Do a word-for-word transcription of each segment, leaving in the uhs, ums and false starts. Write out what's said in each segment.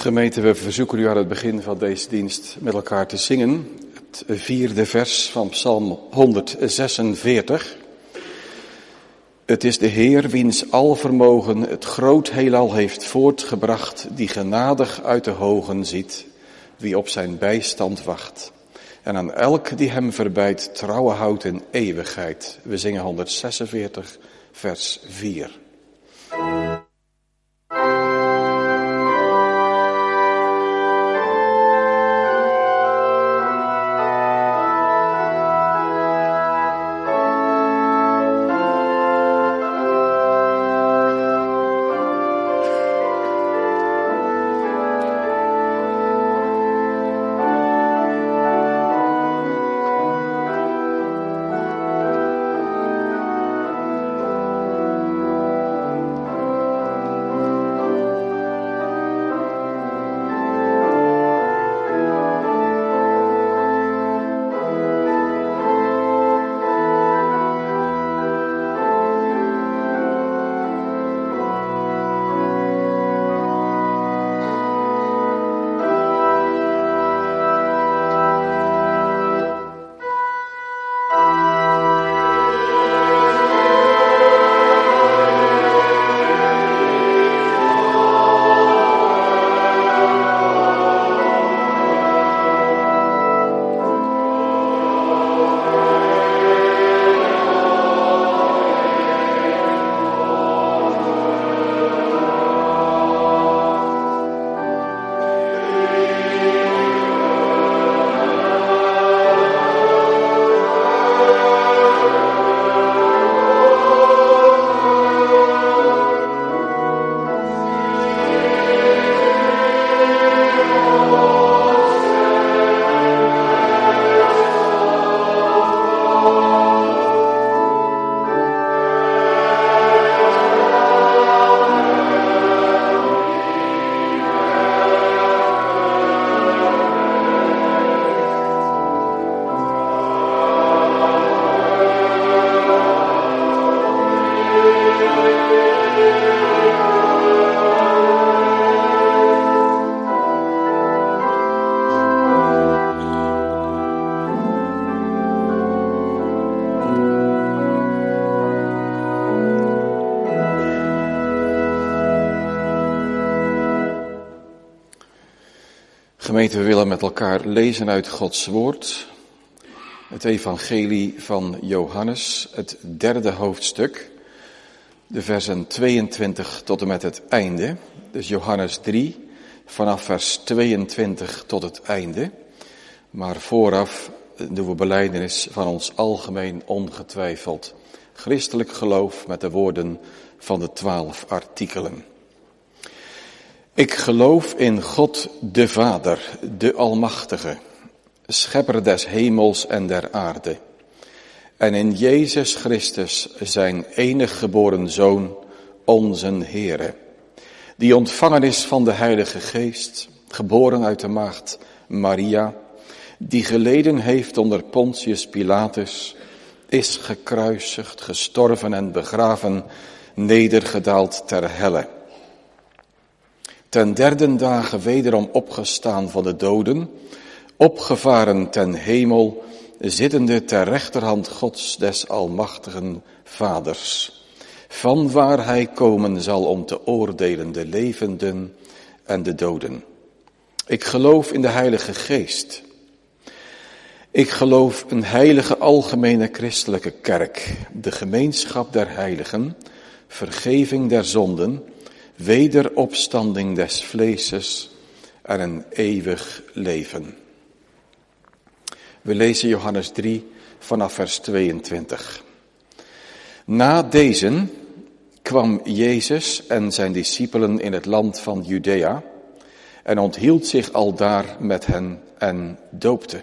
Gemeente, we verzoeken u aan het begin van deze dienst met elkaar te zingen. Het vierde vers van Psalm honderdzesenveertig. Het is de Heer wiens alvermogen het groot heelal heeft voortgebracht, die genadig uit de hogen ziet, wie op zijn bijstand wacht. En aan elk die hem verbijt, trouwe houdt in eeuwigheid. We zingen honderdzesenveertig, vers vier. Gemeente, we willen met elkaar lezen uit Gods woord, het evangelie van Johannes, het derde hoofdstuk, de versen tweeëntwintig tot en met het einde. Dus Johannes drie, vanaf vers tweeëntwintig tot het einde. Maar vooraf doen we belijdenis van ons algemeen ongetwijfeld christelijk geloof met de woorden van de twaalf artikelen. Ik geloof in God de Vader, de Almachtige, schepper des hemels en der aarde. En in Jezus Christus, zijn enig geboren Zoon, onze Heere, die ontvangen is van de Heilige Geest, geboren uit de maagd Maria, die geleden heeft onder Pontius Pilatus, is gekruisigd, gestorven en begraven, nedergedaald ter helle. Ten derde dagen wederom opgestaan van de doden, opgevaren ten hemel, zittende ter rechterhand Gods des almachtigen Vaders, vanwaar hij komen zal om te oordelen de levenden en de doden. Ik geloof in de Heilige Geest. Ik geloof een heilige algemene christelijke kerk, de gemeenschap der heiligen, vergeving der zonden, wederopstanding des vleeses en een eeuwig leven. We lezen Johannes drie vanaf vers tweeëntwintig. Na deze kwam Jezus en zijn discipelen in het land van Judea en onthield zich aldaar met hen en doopte.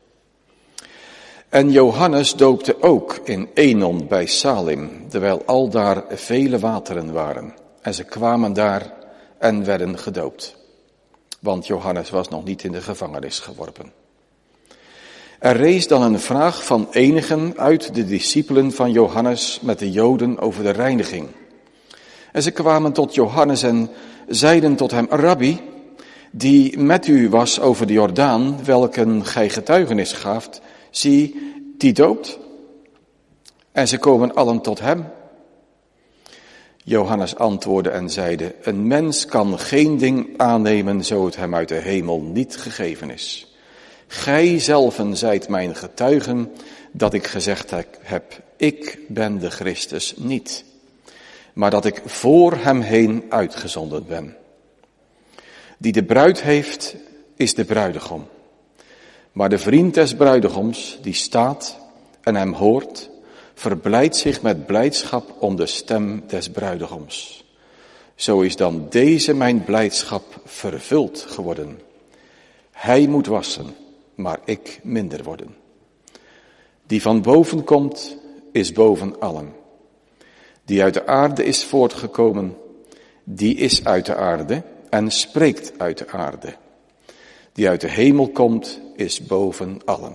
En Johannes doopte ook in Enon bij Salim, terwijl aldaar vele wateren waren. En ze kwamen daar en werden gedoopt. Want Johannes was nog niet in de gevangenis geworpen. Er rees dan een vraag van enigen uit de discipelen van Johannes met de Joden over de reiniging. En ze kwamen tot Johannes en zeiden tot hem: Rabbi, die met u was over de Jordaan, welken gij getuigenis gaaft, zie, die doopt. En ze komen allen tot hem. Johannes antwoordde en zeide, een mens kan geen ding aannemen, zo het hem uit de hemel niet gegeven is. Gij zelven zijt mijn getuigen, dat ik gezegd heb, ik ben de Christus niet, maar dat ik voor hem heen uitgezonden ben. Die de bruid heeft, is de bruidegom. Maar de vriend des bruidegoms, die staat en hem hoort, verblijdt zich met blijdschap om de stem des bruidegoms. Zo is dan deze mijn blijdschap vervuld geworden. Hij moet wassen, maar ik minder worden. Die van boven komt, is boven allen. Die uit de aarde is voortgekomen, die is uit de aarde en spreekt uit de aarde. Die uit de hemel komt, is boven allen.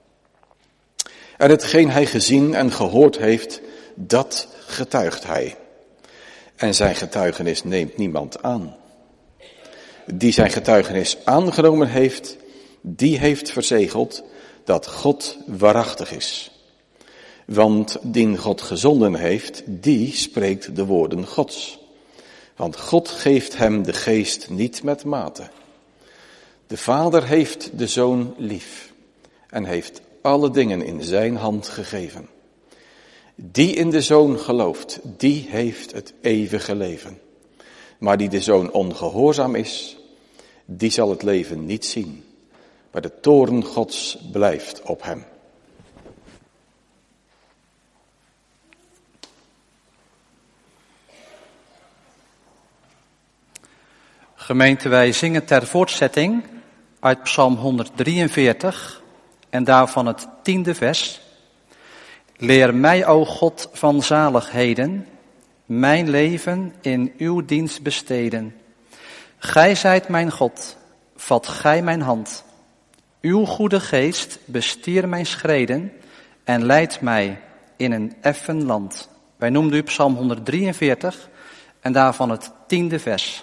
En hetgeen hij gezien en gehoord heeft, dat getuigt hij. En zijn getuigenis neemt niemand aan. Die zijn getuigenis aangenomen heeft, die heeft verzegeld dat God waarachtig is. Want dien God gezonden heeft, die spreekt de woorden Gods. Want God geeft hem de geest niet met mate. De Vader heeft de Zoon lief en heeft alle dingen in zijn hand gegeven. Die in de Zoon gelooft, die heeft het eeuwige leven. Maar die de Zoon ongehoorzaam is, die zal het leven niet zien. Maar de toorn Gods blijft op hem. Gemeente, wij zingen ter voortzetting uit Psalm honderddrieënveertig en daarvan het tiende vers. Leer mij, o God, van zaligheden, mijn leven in uw dienst besteden. Gij zijt mijn God, vat gij mijn hand. Uw goede geest bestier mijn schreden en leidt mij in een effen land. Wij noemden u Psalm honderddrieënveertig en daarvan het tiende vers.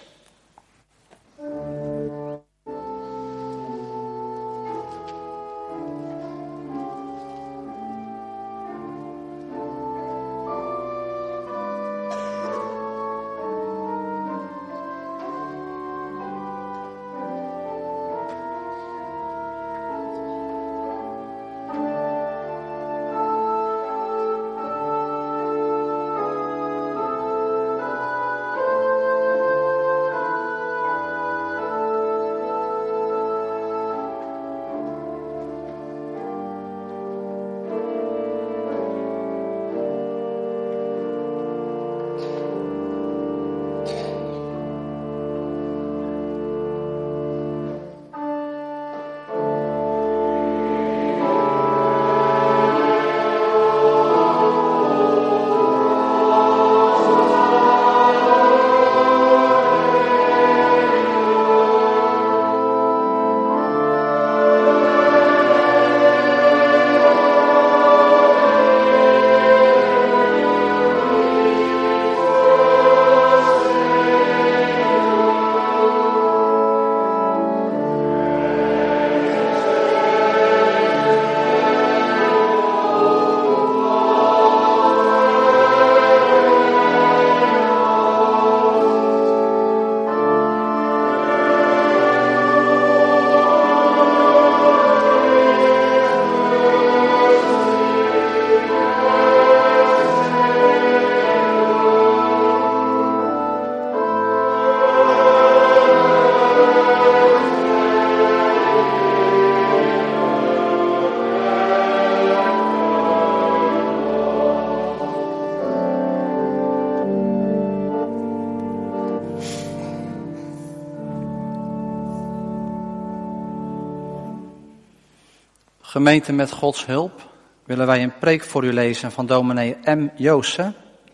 Gemeente, met Gods hulp willen wij een preek voor u lezen van dominee M. Joosse.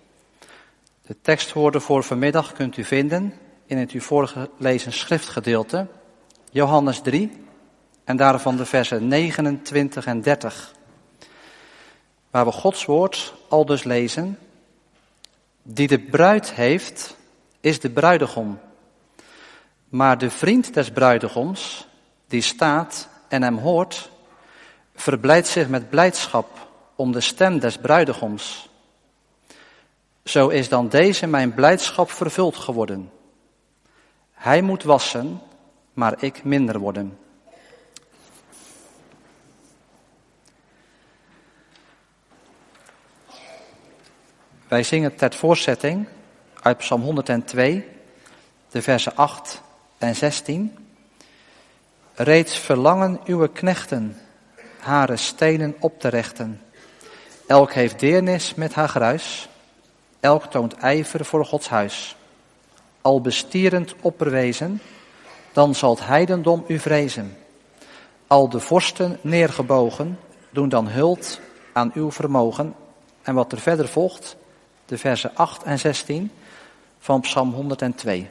De tekstwoorden voor vanmiddag kunt u vinden in het u voorgelezen schriftgedeelte, Johannes drie, en daarvan de versen negenentwintig en dertig. Waar we Gods woord aldus lezen: die de bruid heeft, is de bruidegom. Maar de vriend des bruidegoms, die staat en hem hoort, verblijdt zich met blijdschap om de stem des bruidegoms. Zo is dan deze mijn blijdschap vervuld geworden. Hij moet wassen, maar ik minder worden. Wij zingen ter voorzetting uit Psalm honderdtwee, de versen acht en zestien. Reeds verlangen uw knechten hare stenen op te rechten. Elk heeft deernis met haar gruis, elk toont ijver voor Gods huis. Al bestierend opperwezen, dan zal het heidendom u vrezen. Al de vorsten neergebogen, doen dan huld aan uw vermogen. En wat er verder volgt, de versen acht en zestien van Psalm honderdtwee.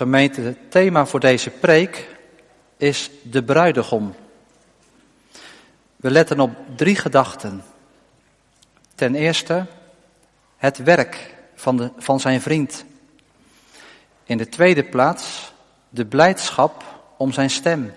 Gemeente, het thema voor deze preek is de bruidegom. We letten op drie gedachten. Ten eerste het werk van, de, van zijn vriend. In de tweede plaats de blijdschap om zijn stem.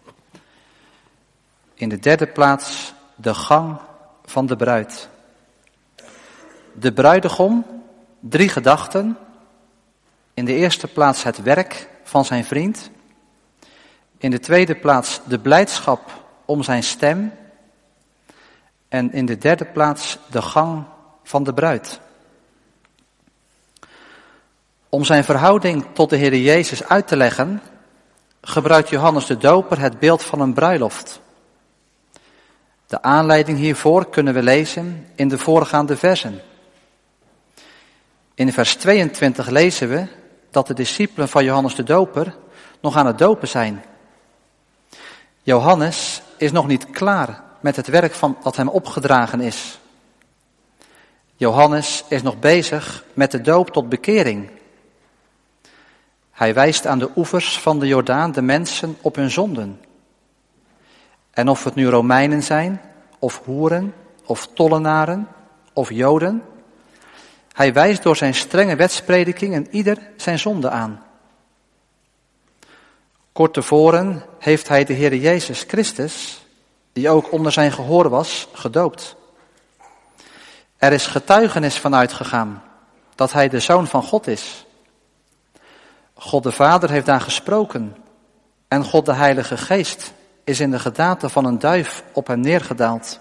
In de derde plaats de gang van de bruid. De bruidegom, drie gedachten. In de eerste plaats het werk van zijn vriend. In de tweede plaats de blijdschap om zijn stem. En in de derde plaats de gang van de bruid. Om zijn verhouding tot de Heer Jezus uit te leggen, gebruikt Johannes de Doper het beeld van een bruiloft. De aanleiding hiervoor kunnen we lezen in de voorgaande versen. In vers tweeëntwintig lezen we dat de discipelen van Johannes de Doper nog aan het dopen zijn. Johannes is nog niet klaar met het werk van, dat hem opgedragen is. Johannes is nog bezig met de doop tot bekering. Hij wijst aan de oevers van de Jordaan de mensen op hun zonden. En of het nu Romeinen zijn, of hoeren, of tollenaren, of Joden, hij wijst door zijn strenge wetsprediking en ieder zijn zonde aan. Kort tevoren heeft hij de Heer Jezus Christus, die ook onder zijn gehoor was, gedoopt. Er is getuigenis van uitgegaan dat hij de Zoon van God is. God de Vader heeft daar gesproken en God de Heilige Geest is in de gedaante van een duif op hem neergedaald.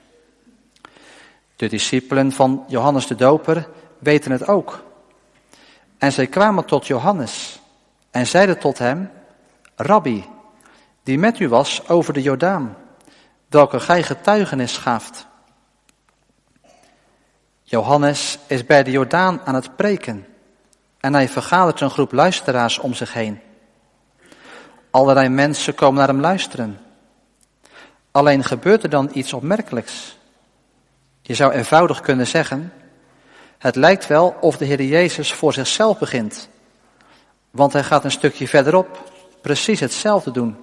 De discipelen van Johannes de Doper weten het ook. En zij kwamen tot Johannes en zeiden tot hem: Rabbi, die met u was over de Jordaan, welke gij getuigenis gaaft. Johannes is bij de Jordaan aan het preken en hij vergadert een groep luisteraars om zich heen. Allerlei mensen komen naar hem luisteren. Alleen gebeurt er dan iets opmerkelijks. Je zou eenvoudig kunnen zeggen: het lijkt wel of de Heer Jezus voor zichzelf begint. Want hij gaat een stukje verderop precies hetzelfde doen.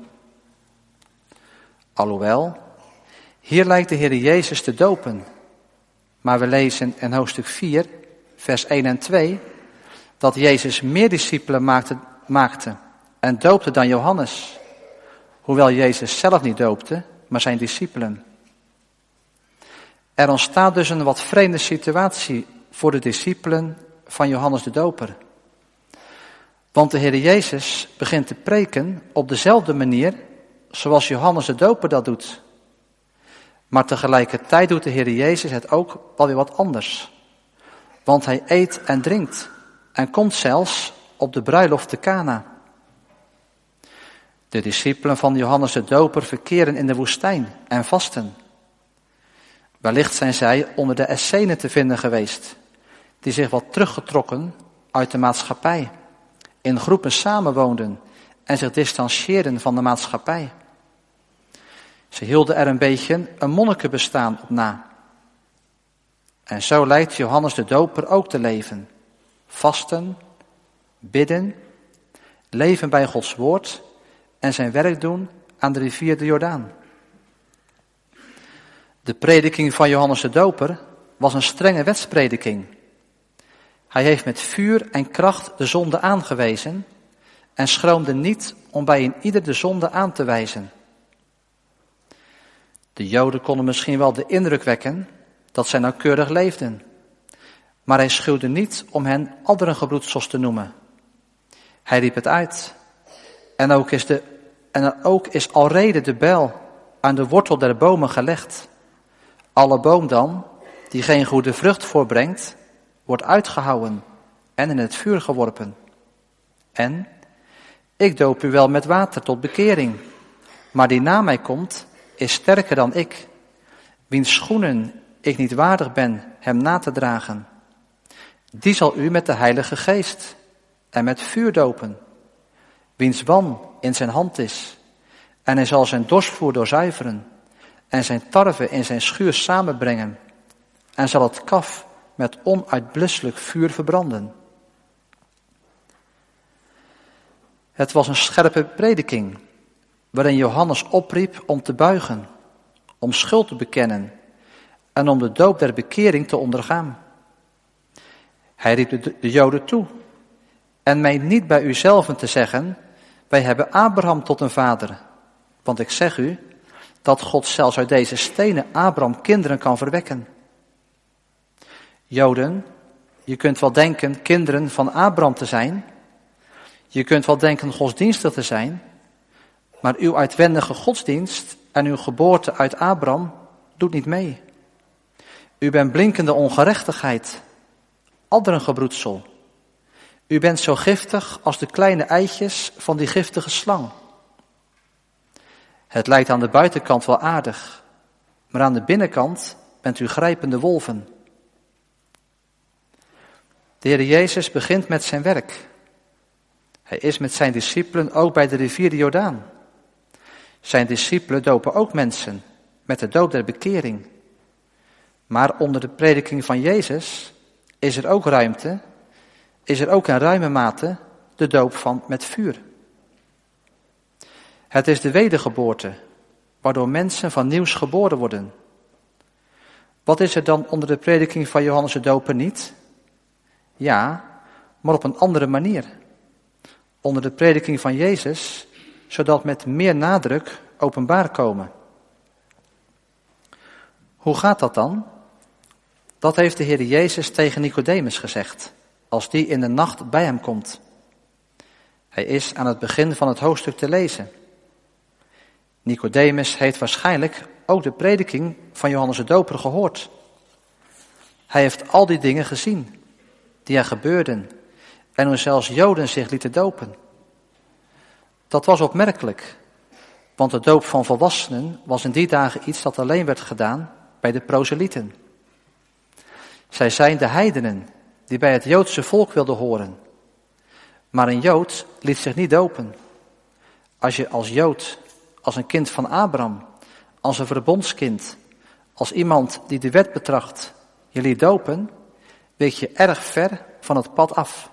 Alhoewel, hier lijkt de Heer Jezus te dopen. Maar we lezen in hoofdstuk vier, vers één en twee, dat Jezus meer discipelen maakte, maakte en doopte dan Johannes. Hoewel Jezus zelf niet doopte, maar zijn discipelen. Er ontstaat dus een wat vreemde situatie voor de discipelen van Johannes de Doper. Want de Heer Jezus begint te preken op dezelfde manier zoals Johannes de Doper dat doet. Maar tegelijkertijd doet de Heer Jezus het ook wel weer wat anders. Want hij eet en drinkt en komt zelfs op de bruiloft te Kana. De discipelen van Johannes de Doper verkeren in de woestijn en vasten. Wellicht zijn zij onder de Essenen te vinden geweest, die zich wat teruggetrokken uit de maatschappij, in groepen samenwoonden en zich distancieerden van de maatschappij. Ze hielden er een beetje een monnikenbestaan op na. En zo lijkt Johannes de Doper ook te leven. Vasten, bidden, leven bij Gods woord en zijn werk doen aan de rivier de Jordaan. De prediking van Johannes de Doper was een strenge wetsprediking. Hij heeft met vuur en kracht de zonde aangewezen en schroomde niet om bij een ieder de zonde aan te wijzen. De Joden konden misschien wel de indruk wekken dat zij nauwkeurig leefden, maar hij schuwde niet om hen adderengebroedsels te noemen. Hij riep het uit. En ook is, de, en ook is alrede de bijl aan de wortel der bomen gelegd. Alle boom dan, die geen goede vrucht voorbrengt, wordt uitgehouwen en in het vuur geworpen. En, ik doop u wel met water tot bekering, maar die na mij komt, is sterker dan ik, wiens schoenen ik niet waardig ben hem na te dragen. Die zal u met de Heilige Geest en met vuur dopen, wiens wan in zijn hand is, en hij zal zijn dorstvoer doorzuiveren en zijn tarwe in zijn schuur samenbrengen en zal het kaf met onuitblusselijk vuur verbranden. Het was een scherpe prediking, waarin Johannes opriep om te buigen, om schuld te bekennen en om de doop der bekering te ondergaan. Hij riep de, de Joden toe en meent niet bij uzelven te zeggen, wij hebben Abraham tot een vader. Want ik zeg u, dat God zelfs uit deze stenen Abraham kinderen kan verwekken. Joden, je kunt wel denken kinderen van Abraham te zijn. Je kunt wel denken godsdienstig te zijn. Maar uw uitwendige godsdienst en uw geboorte uit Abraham doet niet mee. U bent blinkende ongerechtigheid, adderengebroedsel. U bent zo giftig als de kleine eitjes van die giftige slang. Het lijkt aan de buitenkant wel aardig, maar aan de binnenkant bent u grijpende wolven. De Heer Jezus begint met zijn werk. Hij is met zijn discipelen ook bij de rivier de Jordaan. Zijn discipelen dopen ook mensen met de doop der bekering. Maar onder de prediking van Jezus is er ook ruimte, is er ook in ruime mate de doop van met vuur. Het is de wedergeboorte, waardoor mensen van nieuws geboren worden. Wat is er dan onder de prediking van Johannes de Doper niet? Ja, maar op een andere manier. Onder de prediking van Jezus, zodat met meer nadruk openbaar komen. Hoe gaat dat dan? Dat heeft de Heer Jezus tegen Nicodemus gezegd, als die in de nacht bij hem komt. Hij is aan het begin van het hoofdstuk te lezen. Nicodemus heeft waarschijnlijk ook de prediking van Johannes de Doper gehoord. Hij heeft al die dingen gezien, die er gebeurden, en hoe zelfs Joden zich lieten dopen. Dat was opmerkelijk, want de doop van volwassenen was in die dagen iets dat alleen werd gedaan bij de proselieten. Zij zijn de heidenen die bij het Joodse volk wilden horen. Maar een Jood liet zich niet dopen. Als je als Jood, als een kind van Abraham, als een verbondskind, als iemand die de wet betracht, je liet dopen, week je erg ver van het pad af.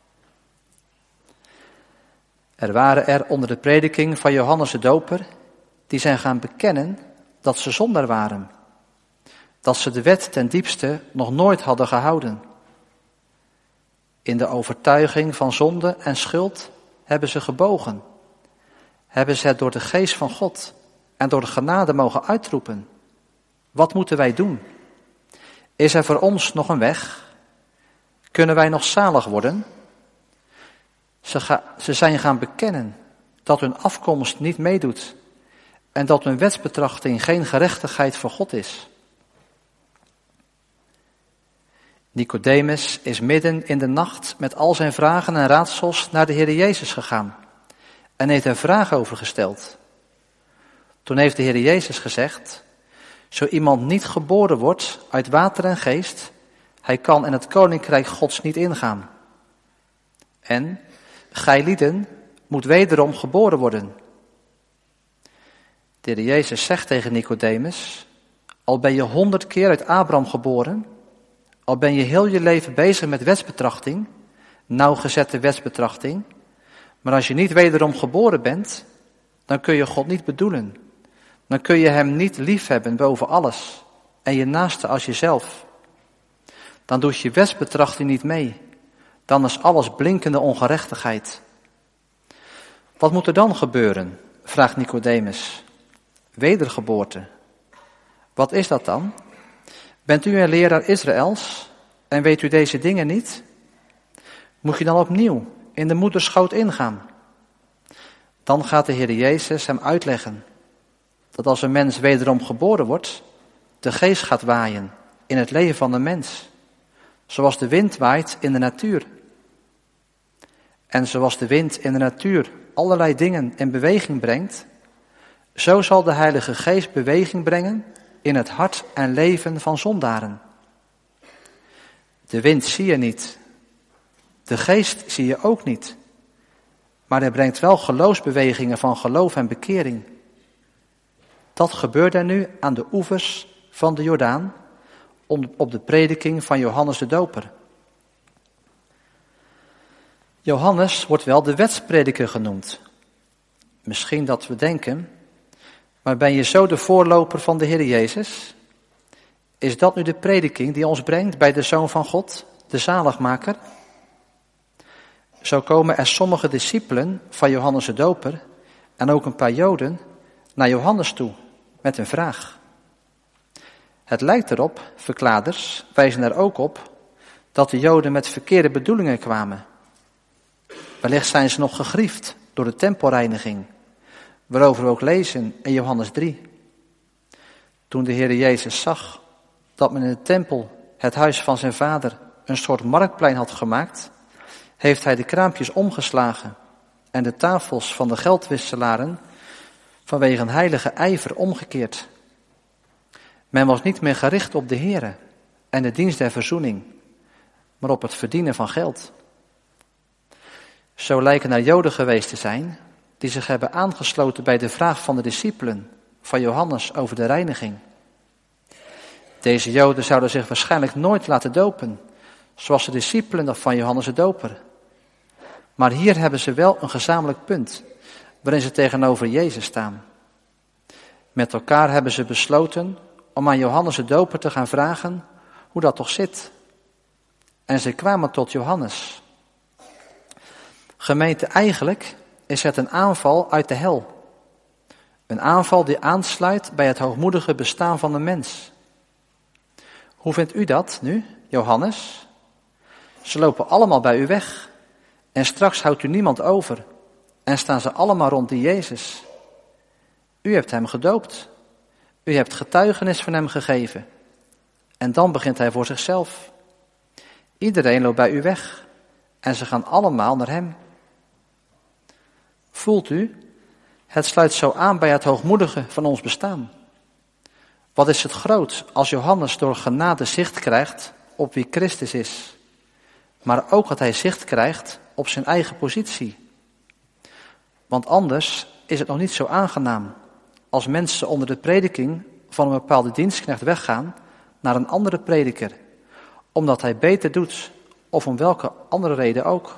Er waren er onder de prediking van Johannes de Doper die zijn gaan bekennen dat ze zondaar waren. Dat ze de wet ten diepste nog nooit hadden gehouden. In de overtuiging van zonde en schuld hebben ze gebogen. Hebben ze het door de geest van God en door de genade mogen uitroepen. Wat moeten wij doen? Is er voor ons nog een weg? Kunnen wij nog zalig worden? Ze, ga, ze zijn gaan bekennen dat hun afkomst niet meedoet en dat hun wetsbetrachting geen gerechtigheid voor God is. Nicodemus is midden in de nacht met al zijn vragen en raadsels naar de Heer Jezus gegaan en heeft een vraag over gesteld. Toen heeft de Heer Jezus gezegd, zo iemand niet geboren wordt uit water en geest, hij kan in het koninkrijk Gods niet ingaan. En gij lieden moet wederom geboren worden. De Heer Jezus zegt tegen Nicodemus, al ben je honderd keer uit Abraham geboren, al ben je heel je leven bezig met wetsbetrachting, nauwgezette wetsbetrachting, maar als je niet wederom geboren bent, dan kun je God niet bedoelen. Dan kun je hem niet liefhebben boven alles en je naaste als jezelf. Dan doet je wetsbetrachting niet mee. Dan is alles blinkende ongerechtigheid. Wat moet er dan gebeuren? Vraagt Nicodemus. Wedergeboorte. Wat is dat dan? Bent u een leraar Israëls en weet u deze dingen niet? Moet je dan opnieuw in de moederschoot ingaan? Dan gaat de Heer Jezus hem uitleggen dat als een mens wederom geboren wordt, de geest gaat waaien in het leven van de mens, zoals de wind waait in de natuur. En zoals de wind in de natuur allerlei dingen in beweging brengt, zo zal de Heilige Geest beweging brengen in het hart en leven van zondaren. De wind zie je niet, de geest zie je ook niet, maar hij brengt wel geloofsbewegingen van geloof en bekering. Dat gebeurt er nu aan de oevers van de Jordaan, op de prediking van Johannes de Doper. Johannes wordt wel de wetsprediker genoemd. Misschien dat we denken, maar ben je zo de voorloper van de Heer Jezus? Is dat nu de prediking die ons brengt bij de Zoon van God, de zaligmaker? Zo komen er sommige discipelen van Johannes de Doper en ook een paar Joden naar Johannes toe met een vraag. Het lijkt erop, verklaarders wijzen er ook op, dat de Joden met verkeerde bedoelingen kwamen. Wellicht zijn ze nog gegriefd door de tempelreiniging, waarover we ook lezen in Johannes drie. Toen de Heer Jezus zag dat men in de tempel, het huis van zijn vader, een soort marktplein had gemaakt, heeft hij de kraampjes omgeslagen en de tafels van de geldwisselaren vanwege een heilige ijver omgekeerd. Men was niet meer gericht op de Here en de dienst der verzoening, maar op het verdienen van geld. Zo lijken er Joden geweest te zijn die zich hebben aangesloten bij de vraag van de discipelen van Johannes over de reiniging. Deze Joden zouden zich waarschijnlijk nooit laten dopen, zoals de discipelen van Johannes de Doper. Maar hier hebben ze wel een gezamenlijk punt, waarin ze tegenover Jezus staan. Met elkaar hebben ze besloten om aan Johannes de Doper te gaan vragen hoe dat toch zit. En ze kwamen tot Johannes. Gemeente, eigenlijk is het een aanval uit de hel. Een aanval die aansluit bij het hoogmoedige bestaan van de mens. Hoe vindt u dat nu, Johannes? Ze lopen allemaal bij u weg. En straks houdt u niemand over. En staan ze allemaal rond die Jezus. U hebt hem gedoopt. U hebt getuigenis van hem gegeven. En dan begint hij voor zichzelf. Iedereen loopt bij u weg. En ze gaan allemaal naar hem. Voelt u? Het sluit zo aan bij het hoogmoedige van ons bestaan. Wat is het groot als Johannes door genade zicht krijgt op wie Christus is. Maar ook dat hij zicht krijgt op zijn eigen positie. Want anders is het nog niet zo aangenaam als mensen onder de prediking van een bepaalde dienstknecht weggaan naar een andere prediker, omdat hij beter doet of om welke andere reden ook.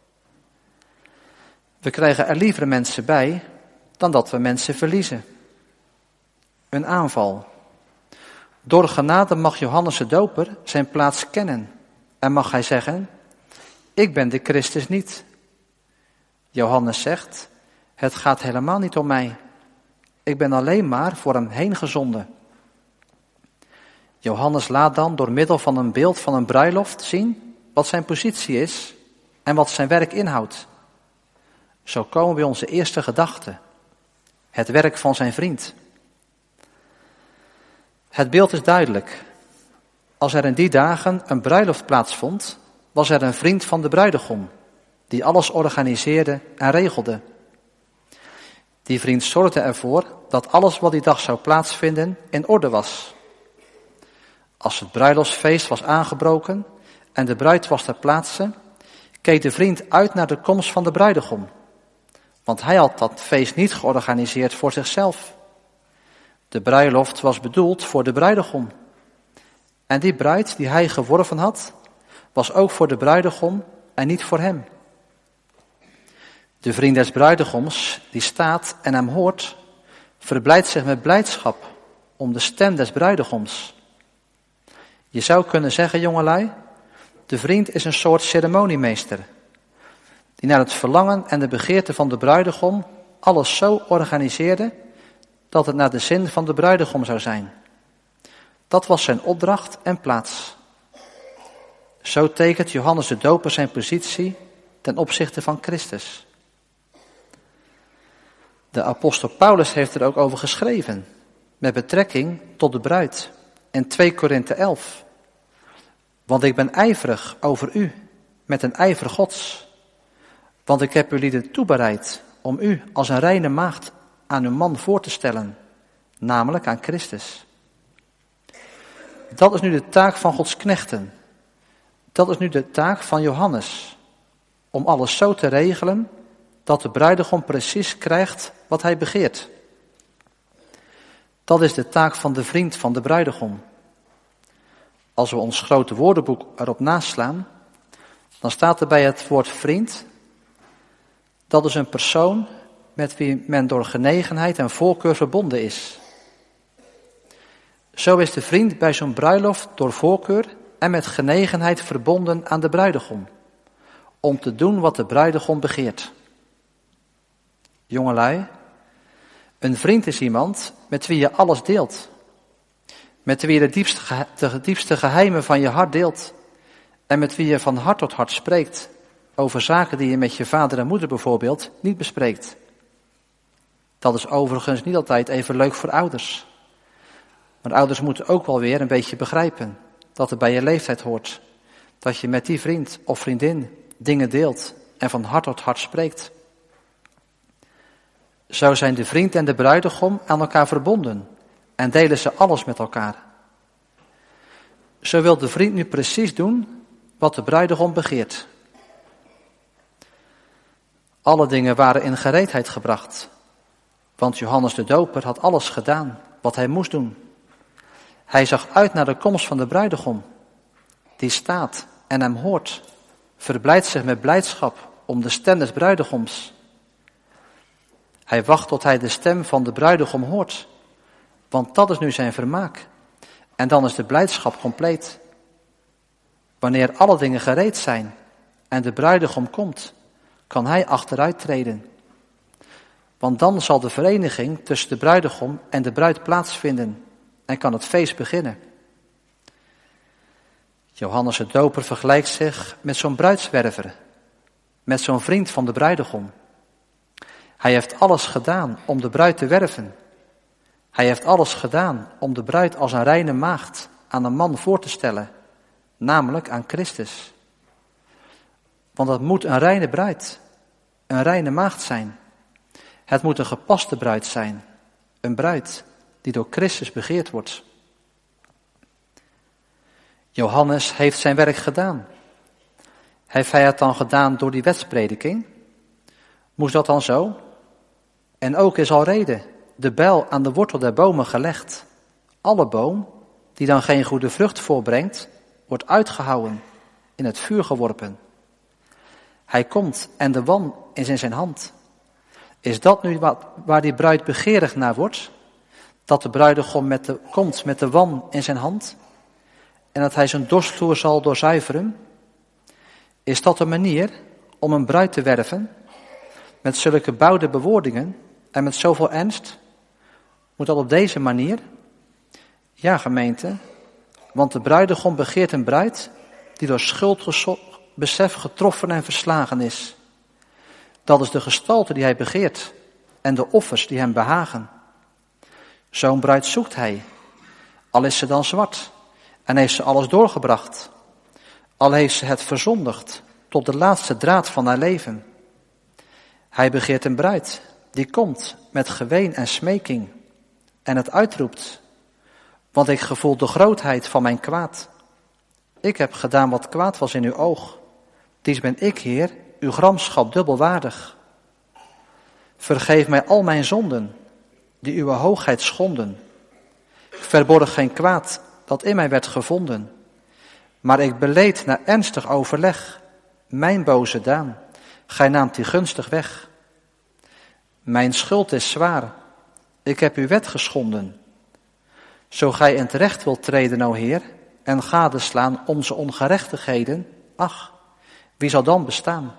We krijgen er liever mensen bij dan dat we mensen verliezen. Een aanval. Door genade mag Johannes de Doper zijn plaats kennen en mag hij zeggen, ik ben de Christus niet. Johannes zegt, het gaat helemaal niet om mij. Ik ben alleen maar voor hem heen gezonden. Johannes laat dan door middel van een beeld van een bruiloft zien wat zijn positie is en wat zijn werk inhoudt. Zo komen we bij onze eerste gedachte. Het werk van zijn vriend. Het beeld is duidelijk. Als er in die dagen een bruiloft plaatsvond, was er een vriend van de bruidegom, die alles organiseerde en regelde. Die vriend zorgde ervoor dat alles wat die dag zou plaatsvinden in orde was. Als het bruiloftsfeest was aangebroken en de bruid was ter plaatse, keek de vriend uit naar de komst van de bruidegom. Want hij had dat feest niet georganiseerd voor zichzelf. De bruiloft was bedoeld voor de bruidegom. En die bruid die hij geworven had, was ook voor de bruidegom en niet voor hem. De vriend des bruidegoms, die staat en hem hoort, verblijdt zich met blijdschap om de stem des bruidegoms. Je zou kunnen zeggen, jongelui, de vriend is een soort ceremoniemeester, die naar het verlangen en de begeerte van de bruidegom alles zo organiseerde, dat het naar de zin van de bruidegom zou zijn. Dat was zijn opdracht en plaats. Zo tekent Johannes de Doper zijn positie ten opzichte van Christus. De apostel Paulus heeft er ook over geschreven, met betrekking tot de bruid, in twee Korinthe elf. Want ik ben ijverig over u, met een ijver Gods. Want ik heb u lieden toebereid om u als een reine maagd aan uw man voor te stellen, namelijk aan Christus. Dat is nu de taak van Gods knechten. Dat is nu de taak van Johannes, om alles zo te regelen dat de bruidegom precies krijgt wat hij begeert. Dat is de taak van de vriend van de bruidegom. Als we ons grote woordenboek erop naslaan, dan staat er bij het woord vriend Dat is een persoon met wie men door genegenheid en voorkeur verbonden is. Zo is de vriend bij zo'n bruiloft door voorkeur en met genegenheid verbonden aan de bruidegom, om te doen wat de bruidegom begeert. Jongelui, een vriend is iemand met wie je alles deelt, met wie je de diepste, de diepste geheimen van je hart deelt en met wie je van hart tot hart spreekt over zaken die je met je vader en moeder bijvoorbeeld niet bespreekt. Dat is overigens niet altijd even leuk voor ouders. Maar ouders moeten ook wel weer een beetje begrijpen dat het bij je leeftijd hoort. Dat je met die vriend of vriendin dingen deelt en van hart tot hart spreekt. Zo zijn de vriend en de bruidegom aan elkaar verbonden en delen ze alles met elkaar. Zo wil de vriend nu precies doen wat de bruidegom begeert. Alle dingen waren in gereedheid gebracht, want Johannes de Doper had alles gedaan wat hij moest doen. Hij zag uit naar de komst van de bruidegom, die staat en hem hoort, verblijdt zich met blijdschap om de stem des bruidegoms. Hij wacht tot hij de stem van de bruidegom hoort, want dat is nu zijn vermaak. En dan is de blijdschap compleet. Wanneer alle dingen gereed zijn en de bruidegom komt, kan hij achteruit treden. Want dan zal de vereniging tussen de bruidegom en de bruid plaatsvinden en kan het feest beginnen. Johannes de Doper vergelijkt zich met zo'n bruidswerver, met zo'n vriend van de bruidegom. Hij heeft alles gedaan om de bruid te werven. Hij heeft alles gedaan om de bruid als een reine maagd aan een man voor te stellen, namelijk aan Christus. Want het moet een reine bruid, een reine maagd zijn. Het moet een gepaste bruid zijn, een bruid die door Christus begeerd wordt. Johannes heeft zijn werk gedaan. Heeft hij het dan gedaan door die wetsprediking? Moest dat dan zo? En ook is al reden de bijl aan de wortel der bomen gelegd. Alle boom die dan geen goede vrucht voorbrengt, wordt uitgehouwen, in het vuur geworpen. Hij komt en de wan is in zijn hand. Is dat nu wat, waar die bruid begeerig naar wordt? Dat de bruidegom met de, komt met de wan in zijn hand en dat hij zijn dorstvloer zal doorzuiveren? Is dat een manier om een bruid te werven met zulke bouwde bewoordingen en met zoveel ernst? Moet dat op deze manier? Ja, gemeente, want de bruidegom begeert een bruid die door schuldbesef getroffen en verslagen is. Dat is de gestalte die hij begeert en de offers die hem behagen. Zo'n bruid zoekt hij, al is ze dan zwart en heeft ze alles doorgebracht, al heeft ze het verzondigd tot de laatste draad van haar leven. Hij begeert een bruid die komt met geween en smeking en het uitroept, want ik gevoel de grootheid van mijn kwaad. Ik heb gedaan wat kwaad was in uw oog. Dies ben ik, Heer, uw gramschap dubbelwaardig. Vergeef mij al mijn zonden, die uw hoogheid schonden. Ik verborg geen kwaad dat in mij werd gevonden, maar ik beleed na ernstig overleg mijn boze daan. Gij naamt die gunstig weg. Mijn schuld is zwaar, ik heb uw wet geschonden. Zo gij in het recht wilt treden, o Heer, en gadeslaan onze ongerechtigheden, ach, wie zal dan bestaan?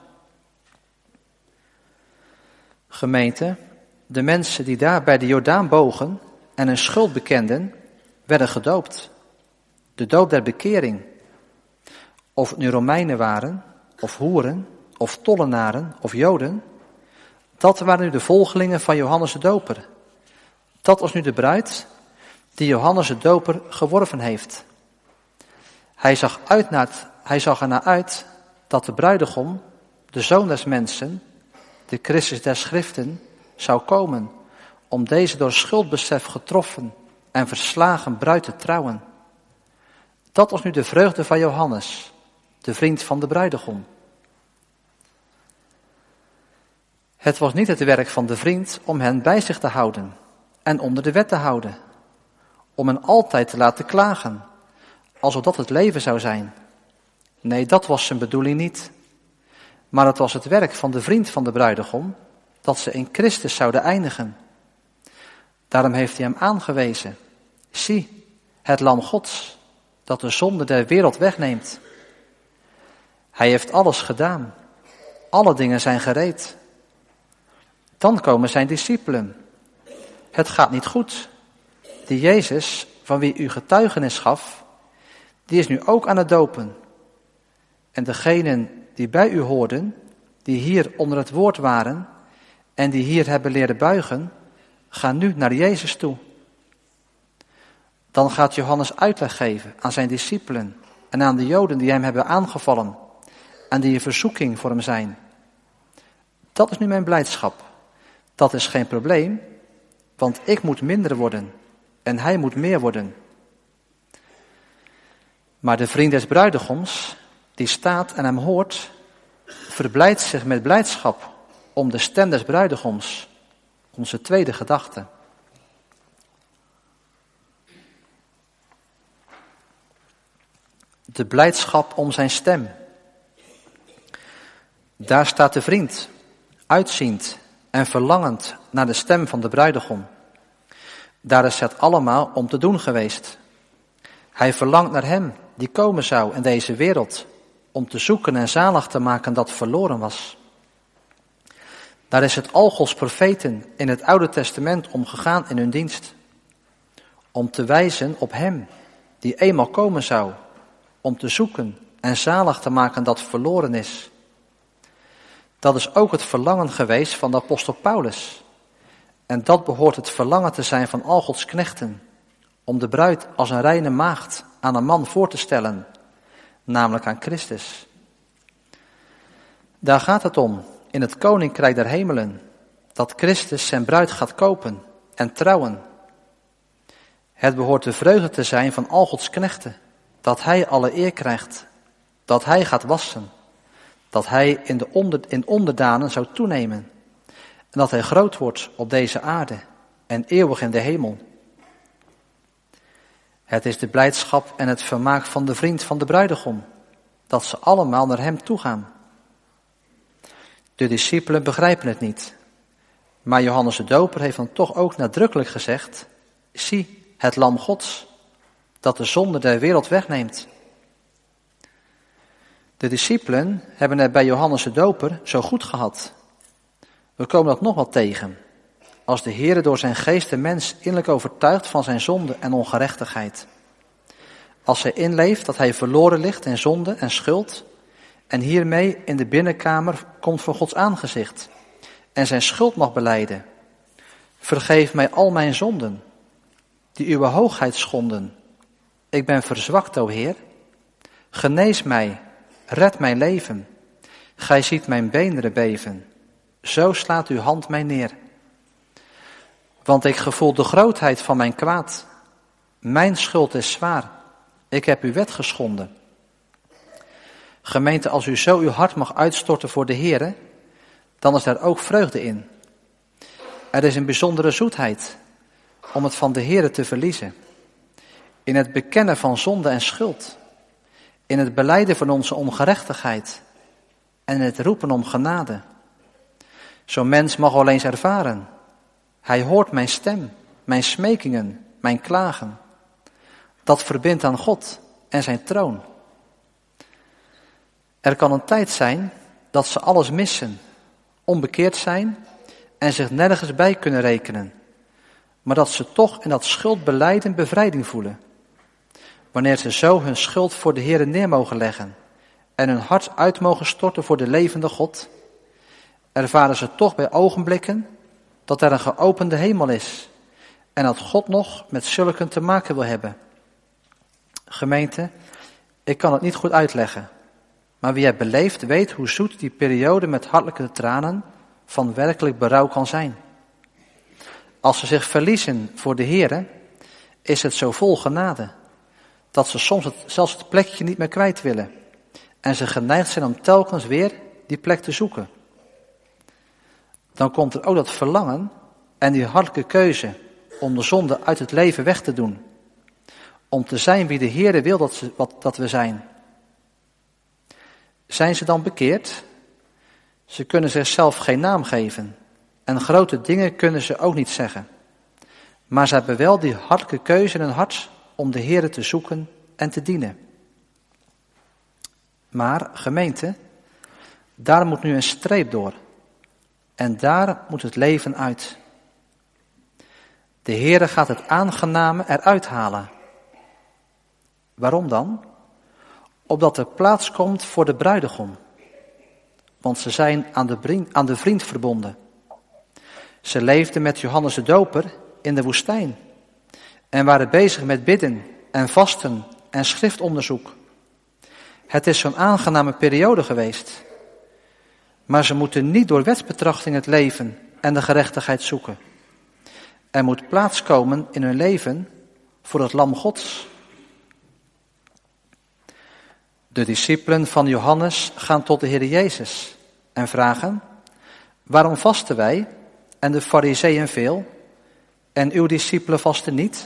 Gemeente, de mensen die daar bij de Jordaan bogen en hun schuld bekenden, werden gedoopt. De doop der bekering. Of het nu Romeinen waren, of hoeren, of tollenaren, of Joden, dat waren nu de volgelingen van Johannes de Doper. Dat was nu de bruid die Johannes de Doper geworven heeft. Hij zag, uit naar het, hij zag ernaar uit dat de bruidegom, de zoon des mensen, de Christus der Schriften, zou komen om deze door schuldbesef getroffen en verslagen bruid te trouwen. Dat was nu de vreugde van Johannes, de vriend van de bruidegom. Het was niet het werk van de vriend om hen bij zich te houden en onder de wet te houden, om hen altijd te laten klagen, alsof dat het leven zou zijn. Nee, dat was zijn bedoeling niet. Maar het was het werk van de vriend van de bruidegom dat ze in Christus zouden eindigen. Daarom heeft hij hem aangewezen. Zie, het lam Gods, dat de zonde der wereld wegneemt. Hij heeft alles gedaan. Alle dingen zijn gereed. Dan komen zijn discipelen. Het gaat niet goed. Die Jezus, van wie u getuigenis gaf, die is nu ook aan het dopen. En degenen die bij u hoorden, die hier onder het woord waren en die hier hebben leren buigen, gaan nu naar Jezus toe. Dan gaat Johannes uitleg geven aan zijn discipelen en aan de Joden die hem hebben aangevallen en die een verzoeking voor hem zijn. Dat is nu mijn blijdschap. Dat is geen probleem, want ik moet minder worden en hij moet meer worden. Maar de vriend des bruidegoms, die staat en hem hoort, verblijdt zich met blijdschap om de stem des bruidegoms. Onze tweede gedachte. De blijdschap om zijn stem. Daar staat de vriend, uitziend en verlangend naar de stem van de bruidegom. Daar is het allemaal om te doen geweest. Hij verlangt naar hem die komen zou in deze wereld, om te zoeken en zalig te maken dat verloren was. Daar is het al Gods profeten in het Oude Testament om gegaan in hun dienst. Om te wijzen op hem die eenmaal komen zou, om te zoeken en zalig te maken dat verloren is. Dat is ook het verlangen geweest van de apostel Paulus. En dat behoort het verlangen te zijn van al Gods knechten, om de bruid als een reine maagd aan een man voor te stellen, namelijk aan Christus. Daar gaat het om, in het koninkrijk der hemelen, dat Christus zijn bruid gaat kopen en trouwen. Het behoort de vreugde te zijn van al Gods knechten, dat hij alle eer krijgt, dat hij gaat wassen, dat hij in, de onder, in onderdanen zou toenemen en dat hij groot wordt op deze aarde en eeuwig in de hemel. Het is de blijdschap en het vermaak van de vriend van de bruidegom, dat ze allemaal naar hem toe gaan. De discipelen begrijpen het niet, maar Johannes de Doper heeft dan toch ook nadrukkelijk gezegd, zie het lam Gods, dat de zonde der wereld wegneemt. De discipelen hebben het bij Johannes de Doper zo goed gehad. We komen dat nog wel tegen, als de Heere door zijn geest de mens innerlijk overtuigt van zijn zonde en ongerechtigheid. Als hij inleeft dat hij verloren ligt in zonde en schuld en hiermee in de binnenkamer komt voor Gods aangezicht en zijn schuld mag belijden. Vergeef mij al mijn zonden, die uw hoogheid schonden. Ik ben verzwakt, o Heer. Genees mij, red mijn leven. Gij ziet mijn beenderen beven. Zo slaat uw hand mij neer. Want ik gevoel de grootheid van mijn kwaad. Mijn schuld is zwaar. Ik heb uw wet geschonden. Gemeente, als u zo uw hart mag uitstorten voor de Heere, dan is daar ook vreugde in. Er is een bijzondere zoetheid om het van de Heere te verliezen. In het bekennen van zonde en schuld. In het belijden van onze ongerechtigheid. En in het roepen om genade. Zo'n mens mag wel eens ervaren. Hij hoort mijn stem, mijn smekingen, mijn klagen. Dat verbindt aan God en zijn troon. Er kan een tijd zijn dat ze alles missen, onbekeerd zijn en zich nergens bij kunnen rekenen. Maar dat ze toch in dat schuldbelijden bevrijding voelen. Wanneer ze zo hun schuld voor de Heere neer mogen leggen en hun hart uit mogen storten voor de levende God, ervaren ze toch bij ogenblikken dat er een geopende hemel is en dat God nog met zulken te maken wil hebben. Gemeente, ik kan het niet goed uitleggen, maar wie het beleeft weet hoe zoet die periode met hartelijke tranen van werkelijk berouw kan zijn. Als ze zich verliezen voor de Heere, is het zo vol genade, dat ze soms het, zelfs het plekje niet meer kwijt willen en ze geneigd zijn om telkens weer die plek te zoeken. Dan komt er ook dat verlangen en die hartelijke keuze om de zonde uit het leven weg te doen. Om te zijn wie de Heere wil dat, ze, wat, dat we zijn. Zijn ze dan bekeerd? Ze kunnen zichzelf geen naam geven en grote dingen kunnen ze ook niet zeggen. Maar ze hebben wel die hartelijke keuze in hun hart om de Heere te zoeken en te dienen. Maar gemeente, daar moet nu een streep door. En daar moet het leven uit. De Heere gaat het aangename eruit halen. Waarom dan? Opdat er plaats komt voor de bruidegom. Want ze zijn aan de vriend, aan de vriend verbonden. Ze leefden met Johannes de Doper in de woestijn. En waren bezig met bidden en vasten en schriftonderzoek. Het is zo'n aangename periode geweest. Maar ze moeten niet door wetsbetrachting het leven en de gerechtigheid zoeken. Er moet plaats komen in hun leven voor het Lam Gods. De discipelen van Johannes gaan tot de Heer Jezus en vragen: waarom vasten wij en de Farizeeën veel en uw discipelen vasten niet?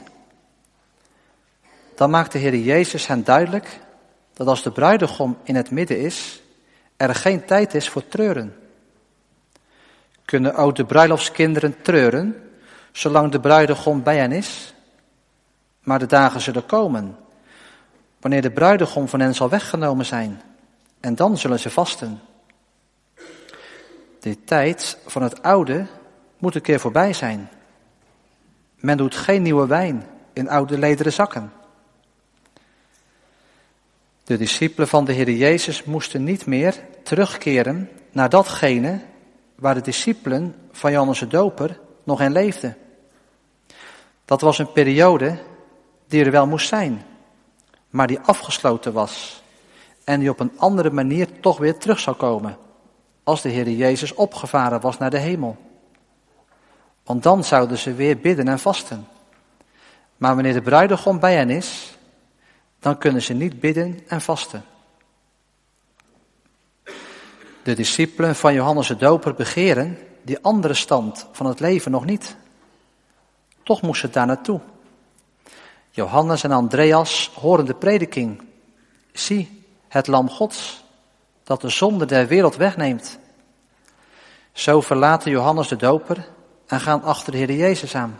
Dan maakt de Heer Jezus hen duidelijk dat als de bruidegom in het midden is, er geen tijd is voor treuren. Kunnen ook de bruiloftskinderen treuren, zolang de bruidegom bij hen is? Maar de dagen zullen komen, wanneer de bruidegom van hen zal weggenomen zijn, en dan zullen ze vasten. De tijd van het oude moet een keer voorbij zijn. Men doet geen nieuwe wijn in oude lederen zakken. De discipelen van de Heer Jezus moesten niet meer terugkeren naar datgene waar de discipelen van Johannes de Doper nog in leefden. Dat was een periode die er wel moest zijn, maar die afgesloten was en die op een andere manier toch weer terug zou komen als de Heer Jezus opgevaren was naar de hemel. Want dan zouden ze weer bidden en vasten. Maar wanneer de bruidegom bij hen is, dan kunnen ze niet bidden en vasten. De discipelen van Johannes de Doper begeren die andere stand van het leven nog niet. Toch moest het daar naartoe. Johannes en Andreas horen de prediking. Zie, het Lam Gods, dat de zonde der wereld wegneemt. Zo verlaten Johannes de Doper en gaan achter de Heer Jezus aan.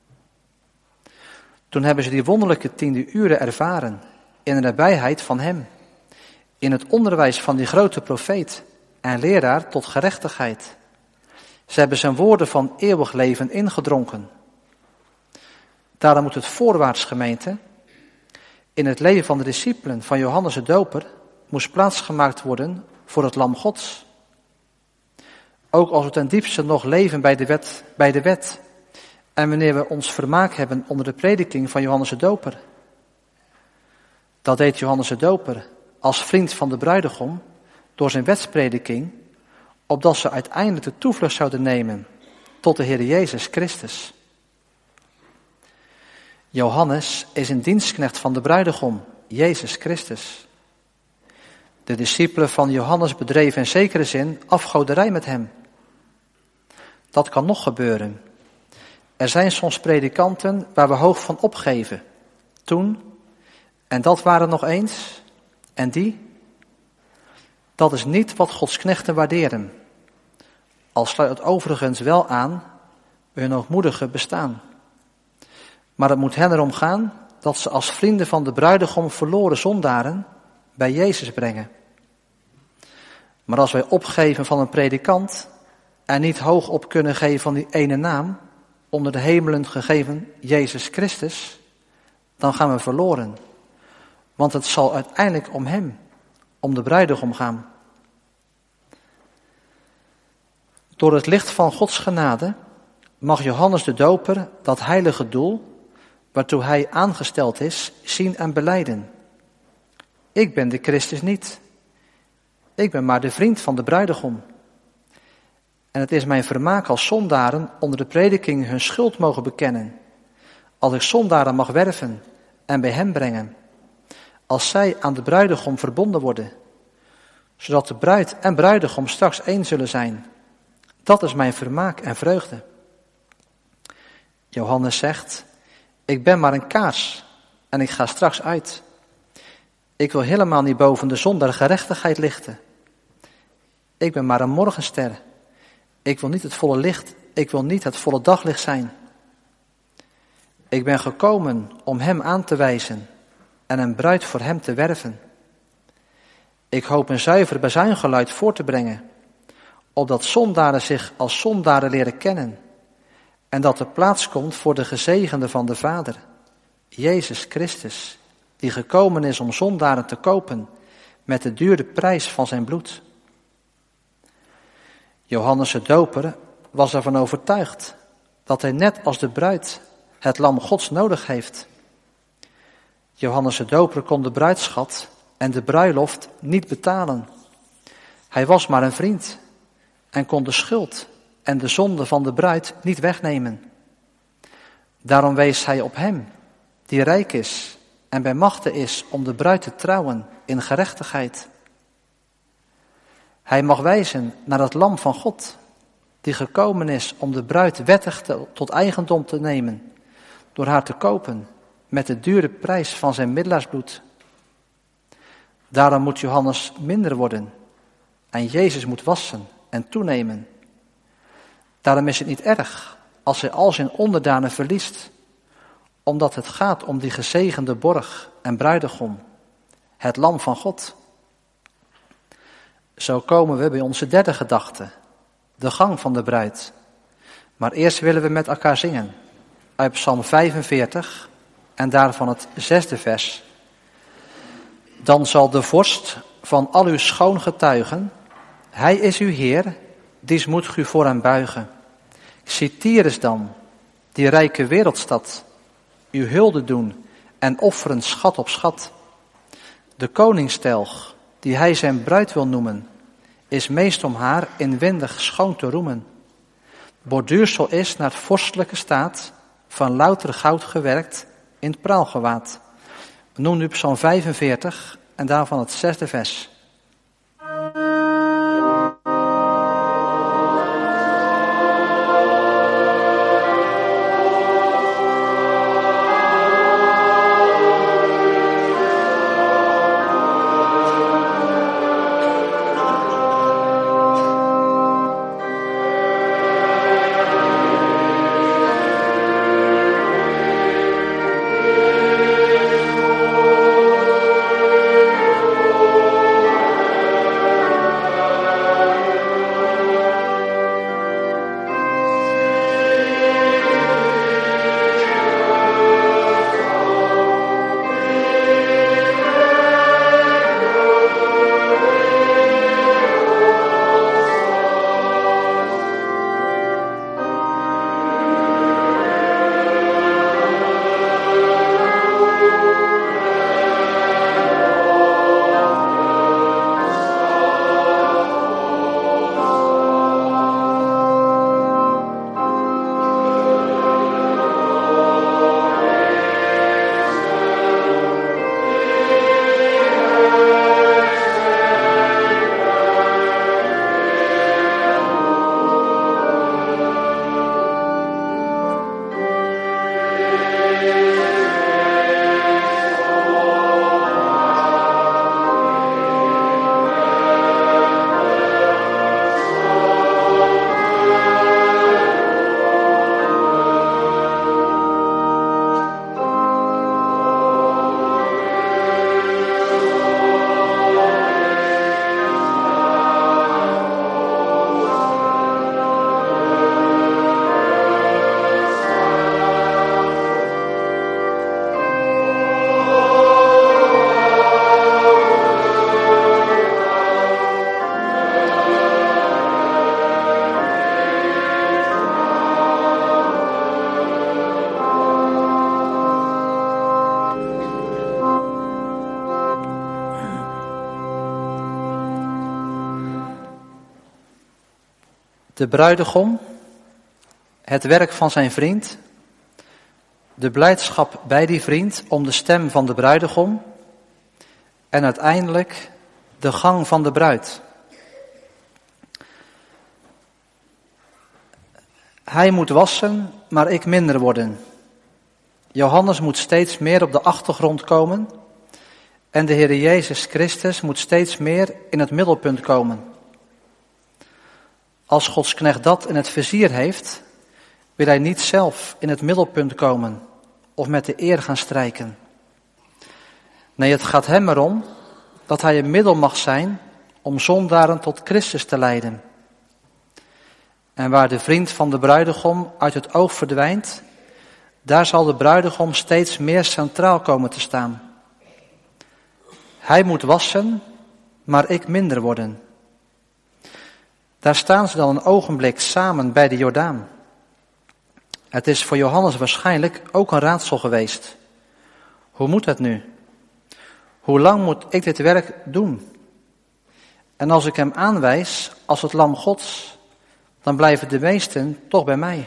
Toen hebben ze die wonderlijke tiende uren ervaren in de nabijheid van hem. In het onderwijs van die grote profeet en leraar tot gerechtigheid. Ze hebben zijn woorden van eeuwig leven ingedronken. Daarom moet het voorwaarts, gemeente, in het leven van de discipelen van Johannes de Doper moest plaatsgemaakt worden voor het Lam Gods. Ook als we ten diepste nog leven bij de wet, bij de wet en wanneer we ons vermaak hebben onder de prediking van Johannes de Doper. Dat deed Johannes de Doper als vriend van de bruidegom door zijn wetsprediking, opdat ze uiteindelijk de toevlucht zouden nemen tot de Heer Jezus Christus. Johannes is een dienstknecht van de bruidegom, Jezus Christus. De discipelen van Johannes bedreven in zekere zin afgoderij met hem. Dat kan nog gebeuren. Er zijn soms predikanten waar we hoog van opgeven. Toen, en dat waren nog eens, en die. Dat is niet wat Gods knechten waarderen. Al sluit het overigens wel aan bij hun hoogmoedige bestaan. Maar het moet hen erom gaan dat ze als vrienden van de bruidegom verloren zondaren bij Jezus brengen. Maar als wij opgeven van een predikant en niet hoog op kunnen geven van die ene naam, onder de hemelen gegeven Jezus Christus, dan gaan we verloren. Want het zal uiteindelijk om hem, om de bruidegom gaan. Door het licht van Gods genade mag Johannes de Doper dat heilige doel, waartoe hij aangesteld is, zien en belijden. Ik ben de Christus niet. Ik ben maar de vriend van de bruidegom. En het is mijn vermaak als zondaren onder de prediking hun schuld mogen bekennen. Als ik zondaren mag werven en bij hem brengen. Als zij aan de bruidegom verbonden worden. Zodat de bruid en bruidegom straks één zullen zijn. Dat is mijn vermaak en vreugde. Johannes zegt: ik ben maar een kaars en ik ga straks uit. Ik wil helemaal niet boven de zon der gerechtigheid lichten. Ik ben maar een morgenster. Ik wil niet het volle licht, ik wil niet het volle daglicht zijn. Ik ben gekomen om hem aan te wijzen en een bruid voor hem te werven. Ik hoop een zuiver bazuingeluid voor te brengen, opdat zondaren zich als zondaren leren kennen en dat er plaats komt voor de gezegende van de Vader, Jezus Christus, die gekomen is om zondaren te kopen met de dure prijs van zijn bloed. Johannes de Doper was ervan overtuigd dat hij net als de bruid het lam Gods nodig heeft. Johannes de Doper kon de bruidschat en de bruiloft niet betalen. Hij was maar een vriend en kon de schuld en de zonde van de bruid niet wegnemen. Daarom wees hij op hem, die rijk is en bij machte is om de bruid te trouwen in gerechtigheid. Hij mag wijzen naar het lam van God, die gekomen is om de bruid wettig te, tot eigendom te nemen, door haar te kopen met de dure prijs van zijn middelaarsbloed. Daarom moet Johannes minder worden en Jezus moet wassen en toenemen. Daarom is het niet erg als hij al zijn onderdanen verliest, omdat het gaat om die gezegende borg en bruidegom, het lam van God. Zo komen we bij onze derde gedachte, de gang van de bruid. Maar eerst willen we met elkaar zingen uit Psalm vijfenveertig en daarvan het zesde vers. Dan zal de vorst van al uw schoon getuigen, hij is uw Heer, dies moet u voor hem buigen. Zie Tyrus dan, die rijke wereldstad, uw hulde doen en offeren schat op schat. De koningstelg, die hij zijn bruid wil noemen, is meest om haar inwendig schoon te roemen. Borduursel is naar het vorstelijke staat, van louter goud gewerkt in het praalgewaad. Noem nu Psalm vijfenveertig en daarvan het zesde vers. De bruidegom, het werk van zijn vriend, de blijdschap bij die vriend om de stem van de bruidegom en uiteindelijk de gang van de bruid. Hij moet wassen, maar ik minder worden. Johannes moet steeds meer op de achtergrond komen en de Heer Jezus Christus moet steeds meer in het middelpunt komen. Als Gods knecht dat in het vizier heeft, wil hij niet zelf in het middelpunt komen of met de eer gaan strijken. Nee, het gaat hem erom dat hij een middel mag zijn om zondaren tot Christus te leiden. En waar de vriend van de bruidegom uit het oog verdwijnt, daar zal de bruidegom steeds meer centraal komen te staan. Hij moet wassen, maar ik minder worden. Daar staan ze dan een ogenblik samen bij de Jordaan. Het is voor Johannes waarschijnlijk ook een raadsel geweest. Hoe moet het nu? Hoe lang moet ik dit werk doen? En als ik hem aanwijs als het lam Gods, dan blijven de meesten toch bij mij.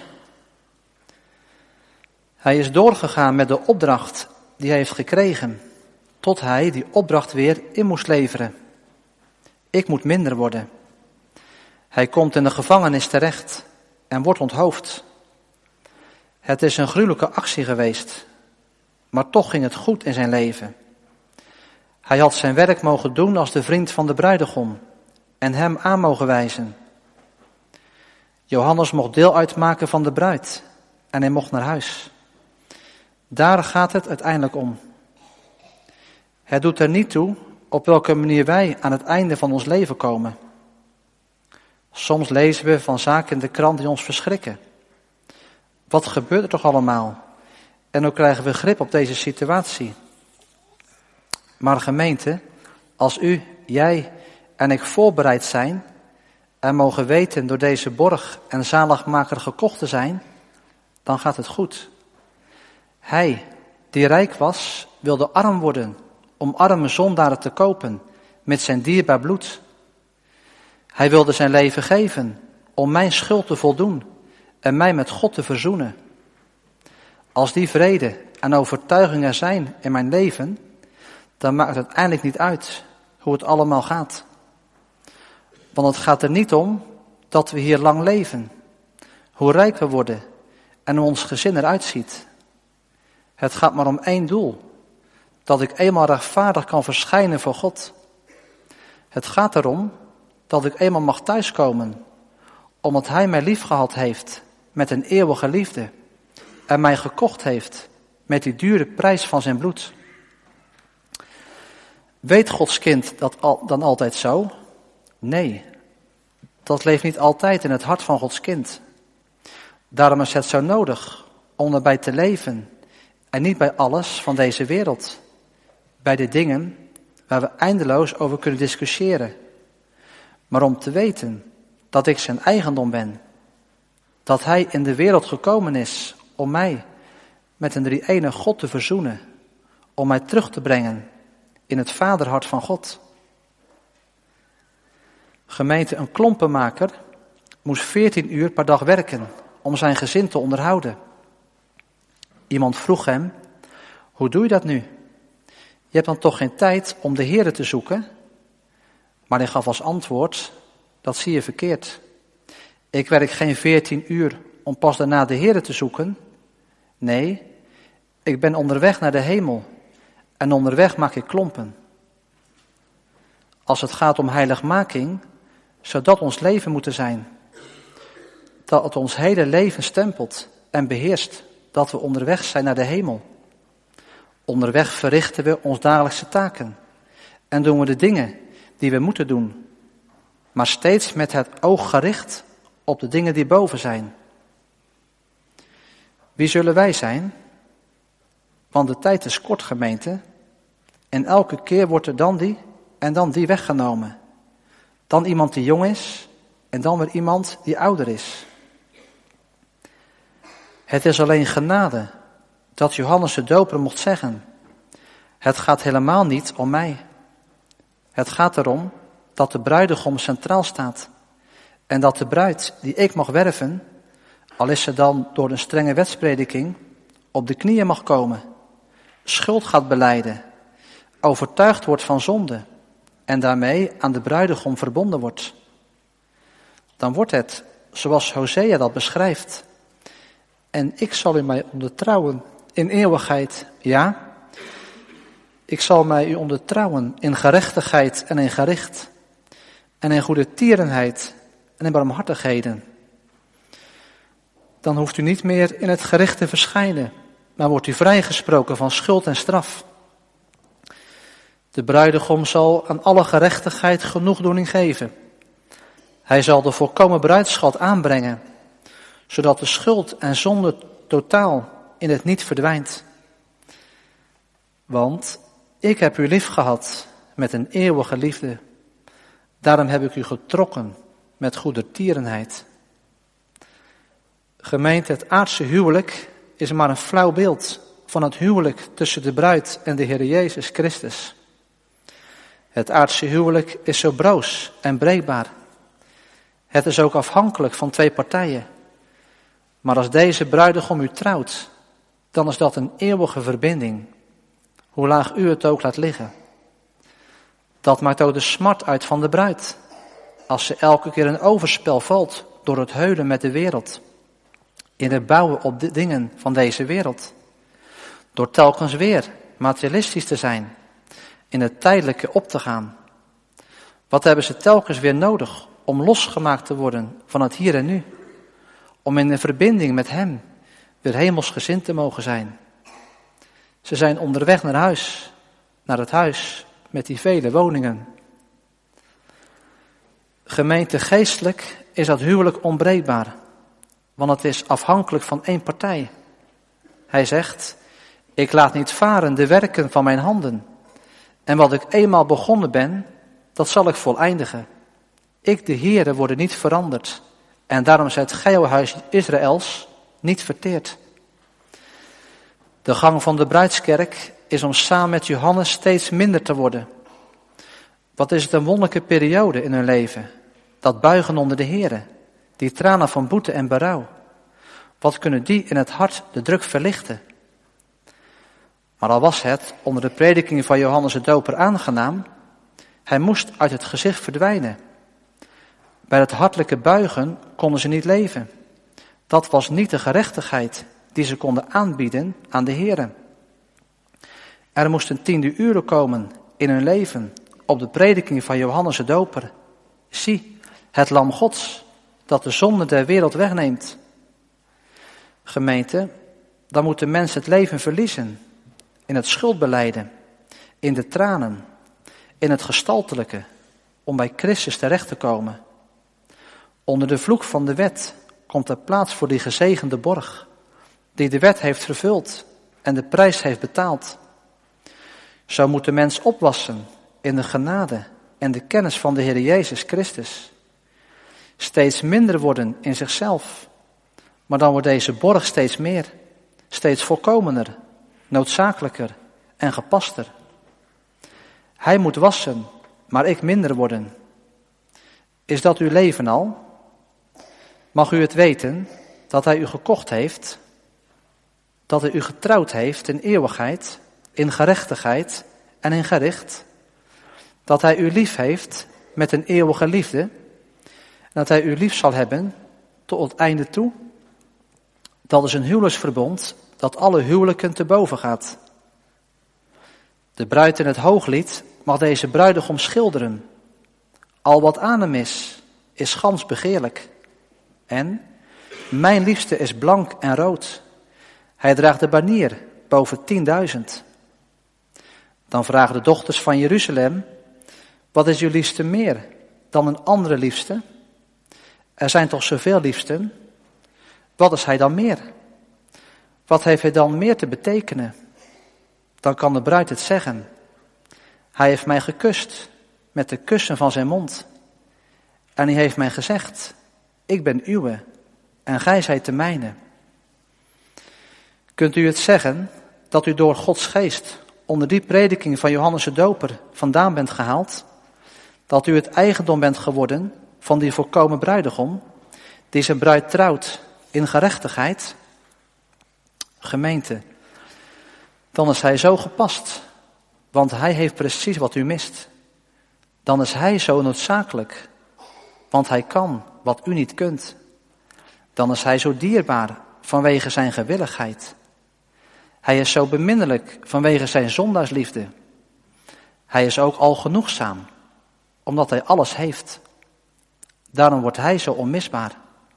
Hij is doorgegaan met de opdracht die hij heeft gekregen, tot hij die opdracht weer in moest leveren. Ik moet minder worden. Hij komt in de gevangenis terecht en wordt onthoofd. Het is een gruwelijke actie geweest, maar toch ging het goed in zijn leven. Hij had zijn werk mogen doen als de vriend van de bruidegom en hem aan mogen wijzen. Johannes mocht deel uitmaken van de bruid en hij mocht naar huis. Daar gaat het uiteindelijk om. Het doet er niet toe op welke manier wij aan het einde van ons leven komen. Soms lezen we van zaken in de krant die ons verschrikken. Wat gebeurt er toch allemaal? En hoe krijgen we grip op deze situatie? Maar gemeente, als u, jij en ik voorbereid zijn en mogen weten door deze borg en zaligmaker gekocht te zijn, dan gaat het goed. Hij, die rijk was, wilde arm worden om arme zondaren te kopen met zijn dierbaar bloed. Hij wilde zijn leven geven om mijn schuld te voldoen en mij met God te verzoenen. Als die vrede en overtuiging er zijn in mijn leven, dan maakt het uiteindelijk niet uit hoe het allemaal gaat. Want het gaat er niet om dat we hier lang leven, hoe rijk we worden en hoe ons gezin eruit ziet. Het gaat maar om één doel, dat ik eenmaal rechtvaardig kan verschijnen voor God. Het gaat erom dat ik eenmaal mag thuiskomen, omdat Hij mij liefgehad heeft met een eeuwige liefde en mij gekocht heeft met die dure prijs van zijn bloed. Weet Gods kind dat al, dan altijd zo? Nee, dat leeft niet altijd in het hart van Gods kind. Daarom is het zo nodig om erbij te leven en niet bij alles van deze wereld. Bij de dingen waar we eindeloos over kunnen discussiëren. Maar om te weten dat ik zijn eigendom ben. Dat Hij in de wereld gekomen is om mij met een drie-ene God te verzoenen. Om mij terug te brengen in het vaderhart van God. Gemeente, een klompenmaker moest veertien uur per dag werken om zijn gezin te onderhouden. Iemand vroeg hem, hoe doe je dat nu? Je hebt dan toch geen tijd om de Heere te zoeken? Maar hij gaf als antwoord, dat zie je verkeerd. Ik werk geen veertien uur om pas daarna de Heere te zoeken. Nee, ik ben onderweg naar de hemel en onderweg maak ik klompen. Als het gaat om heiligmaking, zou dat ons leven moeten zijn. Dat het ons hele leven stempelt en beheerst, dat we onderweg zijn naar de hemel. Onderweg verrichten we ons dagelijkse taken en doen we de dingen die we moeten doen, maar steeds met het oog gericht op de dingen die boven zijn. Wie zullen wij zijn? Want de tijd is kort, gemeente, en elke keer wordt er dan die en dan die weggenomen. Dan iemand die jong is en dan weer iemand die ouder is. Het is alleen genade dat Johannes de Doper mocht zeggen, het gaat helemaal niet om mij. Het gaat erom dat de bruidegom centraal staat en dat de bruid die ik mag werven, al is ze dan door een strenge wetsprediking, op de knieën mag komen, schuld gaat belijden, overtuigd wordt van zonde en daarmee aan de bruidegom verbonden wordt. Dan wordt het, zoals Hosea dat beschrijft, en ik zal u mij ondertrouwen in eeuwigheid, ja. Ik zal mij u ondertrouwen in gerechtigheid en in gericht, en in goede tierenheid en in barmhartigheden. Dan hoeft u niet meer in het gericht te verschijnen, maar wordt u vrijgesproken van schuld en straf. De bruidegom zal aan alle gerechtigheid genoegdoening geven. Hij zal de volkomen bruidsschat aanbrengen, zodat de schuld en zonde totaal in het niet verdwijnt. Want ik heb u lief gehad met een eeuwige liefde. Daarom heb ik u getrokken met goedertierenheid. Gemeente, het aardse huwelijk is maar een flauw beeld van het huwelijk tussen de bruid en de Heer Jezus Christus. Het aardse huwelijk is zo broos en breekbaar. Het is ook afhankelijk van twee partijen. Maar als deze bruidegom u trouwt, dan is dat een eeuwige verbinding, hoe laag u het ook laat liggen. Dat maakt ook de smart uit van de bruid, als ze elke keer een overspel valt door het heulen met de wereld, in het bouwen op de dingen van deze wereld, door telkens weer materialistisch te zijn, in het tijdelijke op te gaan. Wat hebben ze telkens weer nodig om losgemaakt te worden van het hier en nu, om in de verbinding met hem weer hemelsgezind te mogen zijn. Ze zijn onderweg naar huis, naar het huis met die vele woningen. Gemeente, geestelijk is dat huwelijk onbreekbaar, want het is afhankelijk van één partij. Hij zegt, ik laat niet varen de werken van mijn handen, en wat ik eenmaal begonnen ben, dat zal ik voleindigen. Ik, de Heere, word niet veranderd, en daarom zijt gij, o huis Israëls, niet verteerd. De gang van de bruidskerk is om samen met Johannes steeds minder te worden. Wat is het een wonderlijke periode in hun leven, dat buigen onder de Heere, die tranen van boete en berouw. Wat kunnen die in het hart de druk verlichten? Maar al was het onder de prediking van Johannes de Doper aangenaam, hij moest uit het gezicht verdwijnen. Bij het hartelijke buigen konden ze niet leven. Dat was niet de gerechtigheid die ze konden aanbieden aan de Heere. Er moesten tiende uren komen in hun leven op de prediking van Johannes de Doper. Zie, het lam Gods, dat de zonde der wereld wegneemt. Gemeente, dan moet de mens het leven verliezen in het schuldbelijden, in de tranen, in het gestaltelijke, om bij Christus terecht te komen. Onder de vloek van de wet komt er plaats voor die gezegende borg, die de wet heeft vervuld en de prijs heeft betaald. Zo moet de mens opwassen in de genade en de kennis van de Heer Jezus Christus. Steeds minder worden in zichzelf, maar dan wordt deze borg steeds meer, steeds volkomener, noodzakelijker en gepaster. Hij moet wassen, maar ik minder worden. Is dat uw leven al? Mag u het weten dat hij u gekocht heeft, dat hij u getrouwd heeft in eeuwigheid, in gerechtigheid en in gericht, dat hij u lief heeft met een eeuwige liefde, en dat hij u lief zal hebben tot het einde toe? Dat is een huwelijksverbond dat alle huwelijken te boven gaat. De bruid in het hooglied mag deze bruidegom schilderen. Al wat aan hem is, is gans begeerlijk. En mijn liefste is blank en rood. Hij draagt de banier boven tienduizend. Dan vragen de dochters van Jeruzalem, wat is uw liefste meer dan een andere liefste? Er zijn toch zoveel liefsten? Wat is hij dan meer? Wat heeft hij dan meer te betekenen? Dan kan de bruid het zeggen. Hij heeft mij gekust met de kussen van zijn mond. En hij heeft mij gezegd, ik ben uwe en gij zijt de mijne. Kunt u het zeggen dat u door Gods geest onder die prediking van Johannes de Doper vandaan bent gehaald? Dat u het eigendom bent geworden van die volkomen bruidegom, die zijn bruid trouwt in gerechtigheid? Gemeente, dan is hij zo gepast, want hij heeft precies wat u mist. Dan is hij zo noodzakelijk, want hij kan wat u niet kunt. Dan is hij zo dierbaar vanwege zijn gewilligheid. Hij is zo beminnelijk vanwege zijn zondaarsliefde. Hij is ook al genoegzaam, omdat hij alles heeft. Daarom wordt hij zo onmisbaar.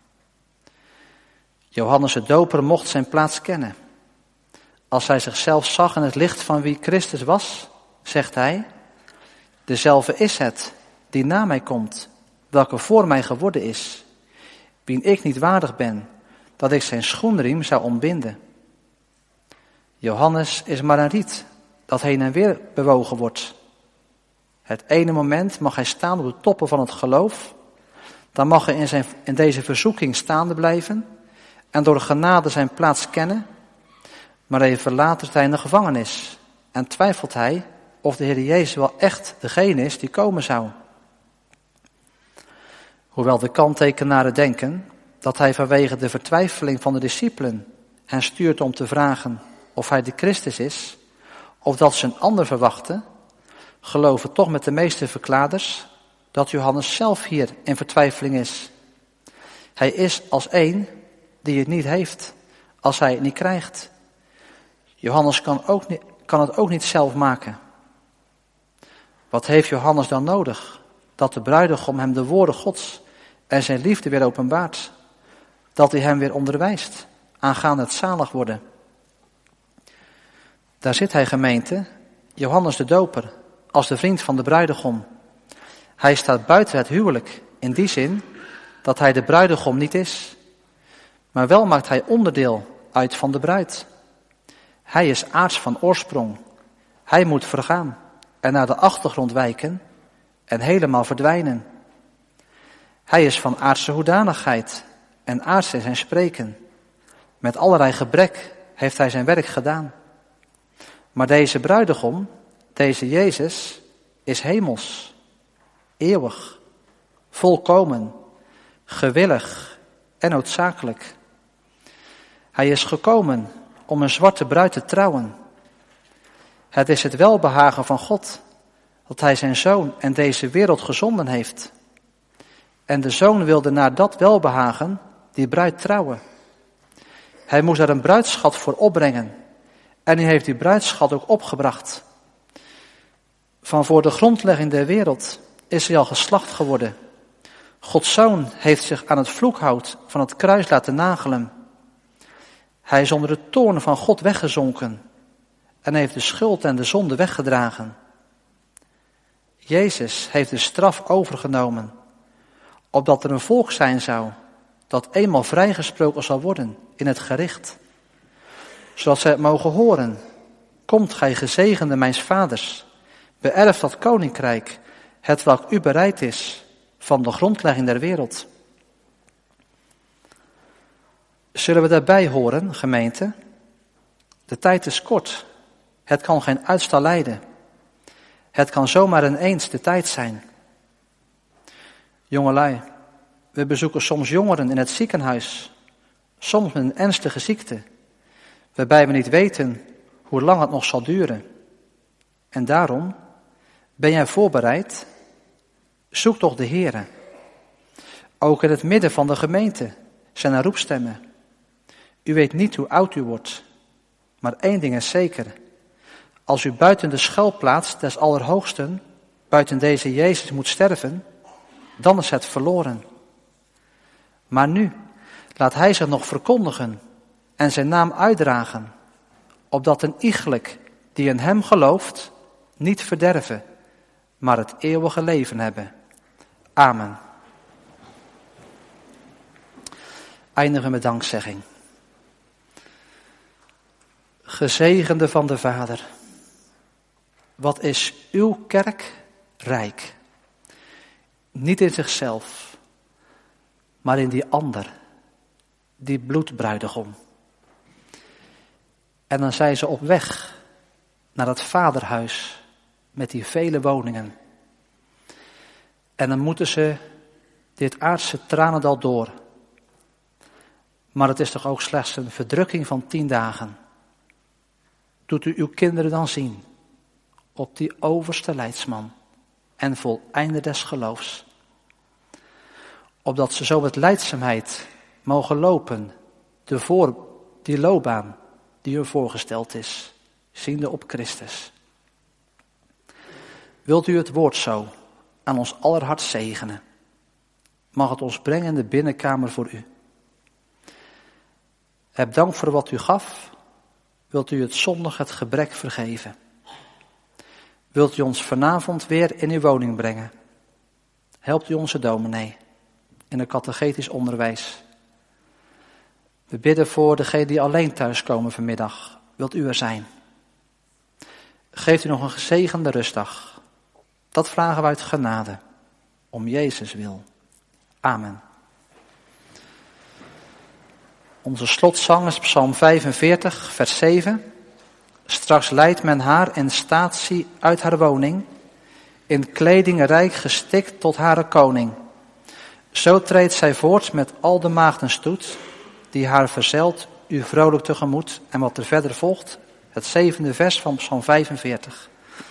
Johannes de Doper mocht zijn plaats kennen. Als hij zichzelf zag in het licht van wie Christus was, zegt hij: dezelfde is het die na mij komt, welke voor mij geworden is, wien ik niet waardig ben, dat ik zijn schoenriem zou ontbinden. Johannes is maar een riet dat heen en weer bewogen wordt. Het ene moment mag hij staan op de toppen van het geloof, dan mag hij in, zijn, in deze verzoeking staande blijven en door genade zijn plaats kennen, maar even later zit hij in de gevangenis en twijfelt hij of de Heer Jezus wel echt degene is die komen zou. Hoewel de kanttekenaren denken dat hij vanwege de vertwijfeling van de discipelen hen stuurt om te vragen of hij de Christus is, of dat ze een ander verwachten, geloven toch met de meeste verklaarders dat Johannes zelf hier in vertwijfeling is. Hij is als één die het niet heeft, als hij het niet krijgt. Johannes kan, ook niet, kan het ook niet zelf maken. Wat heeft Johannes dan nodig? Dat de bruidegom hem de woorden Gods en zijn liefde weer openbaart. Dat hij hem weer onderwijst aangaande het zalig worden. Daar zit hij, gemeente, Johannes de Doper, als de vriend van de bruidegom. Hij staat buiten het huwelijk, in die zin dat hij de bruidegom niet is. Maar wel maakt hij onderdeel uit van de bruid. Hij is aards van oorsprong. Hij moet vergaan en naar de achtergrond wijken en helemaal verdwijnen. Hij is van aardse hoedanigheid en aards in zijn spreken. Met allerlei gebrek heeft hij zijn werk gedaan. Maar deze bruidegom, deze Jezus, is hemels, eeuwig, volkomen, gewillig en noodzakelijk. Hij is gekomen om een zwarte bruid te trouwen. Het is het welbehagen van God dat hij zijn zoon en deze wereld gezonden heeft. En de zoon wilde naar dat welbehagen die bruid trouwen. Hij moest daar een bruidsschat voor opbrengen. En hij heeft die bruidsschat ook opgebracht. Van voor de grondlegging der wereld is hij al geslacht geworden. Gods zoon heeft zich aan het vloekhout van het kruis laten nagelen. Hij is onder de toorn van God weggezonken en heeft de schuld en de zonde weggedragen. Jezus heeft de straf overgenomen, opdat er een volk zijn zou dat eenmaal vrijgesproken zal worden in het gericht. Zodat zij het mogen horen: komt gij gezegende mijns vaders, beërf dat koninkrijk, het welk u bereid is van de grondlegging der wereld. Zullen we daarbij horen, gemeente? De tijd is kort. Het kan geen uitstel lijden. Het kan zomaar ineens de tijd zijn. Jongelui, we bezoeken soms jongeren in het ziekenhuis, soms met een ernstige ziekte, waarbij we niet weten hoe lang het nog zal duren. En daarom, ben jij voorbereid? Zoek toch de Heere. Ook in het midden van de gemeente zijn er roepstemmen. U weet niet hoe oud u wordt, maar één ding is zeker. Als u buiten de schuilplaats des Allerhoogsten, buiten deze Jezus moet sterven, dan is het verloren. Maar nu laat hij zich nog verkondigen en zijn naam uitdragen, opdat een iegelijk die in hem gelooft niet verderven, maar het eeuwige leven hebben. Amen. Eindigen met dankzegging. Gezegende van de Vader, wat is uw kerk rijk? Niet in zichzelf, maar in die ander, die bloedbruidegom. En dan zijn ze op weg naar het vaderhuis met die vele woningen. En dan moeten ze dit aardse tranendal door. Maar het is toch ook slechts een verdrukking van tien dagen. Doet u uw kinderen dan zien op die overste leidsman en voleinde des geloofs. Opdat ze zo met lijdzaamheid mogen lopen, de voor, die loopbaan die u voorgesteld is, ziende op Christus. Wilt u het woord zo aan ons allerhart zegenen? mag het ons brengen in de binnenkamer voor u. Heb dank voor wat u gaf. Wilt u het zondig het gebrek vergeven? Wilt u ons vanavond weer in uw woning brengen? Helpt u onze dominee in een catechetisch onderwijs. We bidden voor degenen die alleen thuiskomen vanmiddag. Wilt u er zijn? Geeft u nog een gezegende rustdag. Dat vragen we uit genade. Om Jezus wil. Amen. Onze slotzang is Psalm vijfenveertig, vers zeven. Straks leidt men haar in statie uit haar woning, in kleding rijk gestikt tot hare koning. Zo treedt zij voort met al de maagdenstoet, die haar verzelt, u vrolijk tegemoet. En wat er verder volgt, het zevende vers van Psalm vijfenveertig.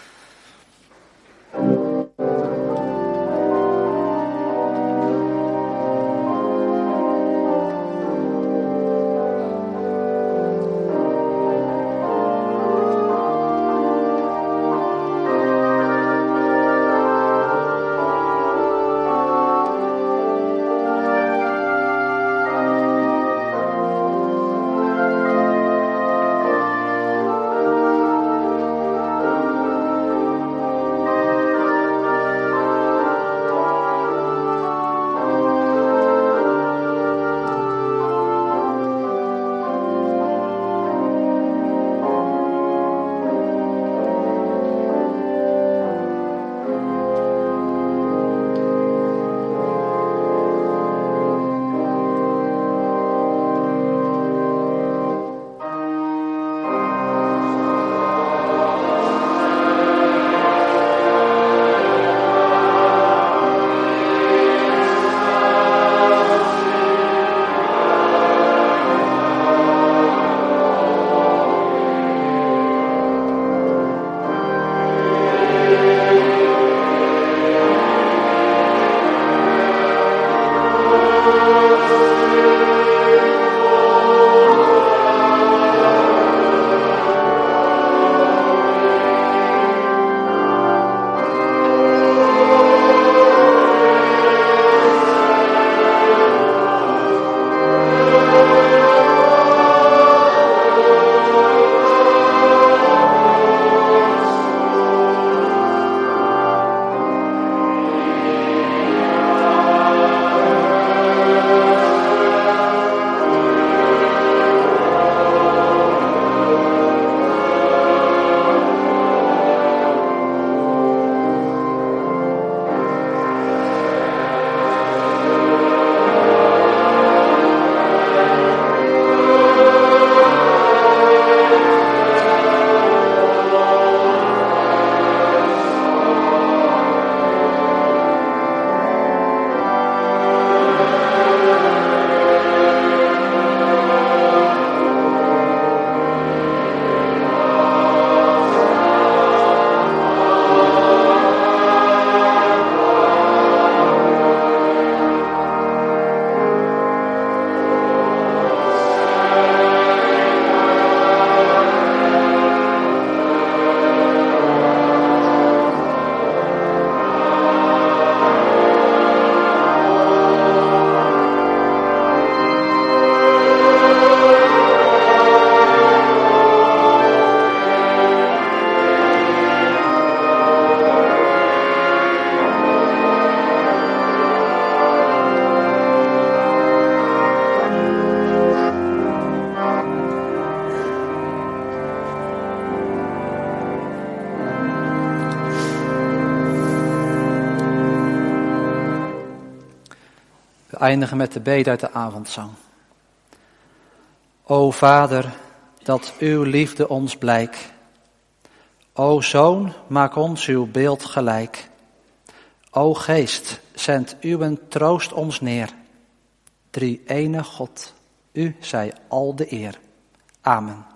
We eindigen met de bede uit de avondzang. O Vader, dat uw liefde ons blijk. O Zoon, maak ons uw beeld gelijk. O Geest, zend uw troost ons neer. Drie ene God, u zij al de eer. Amen.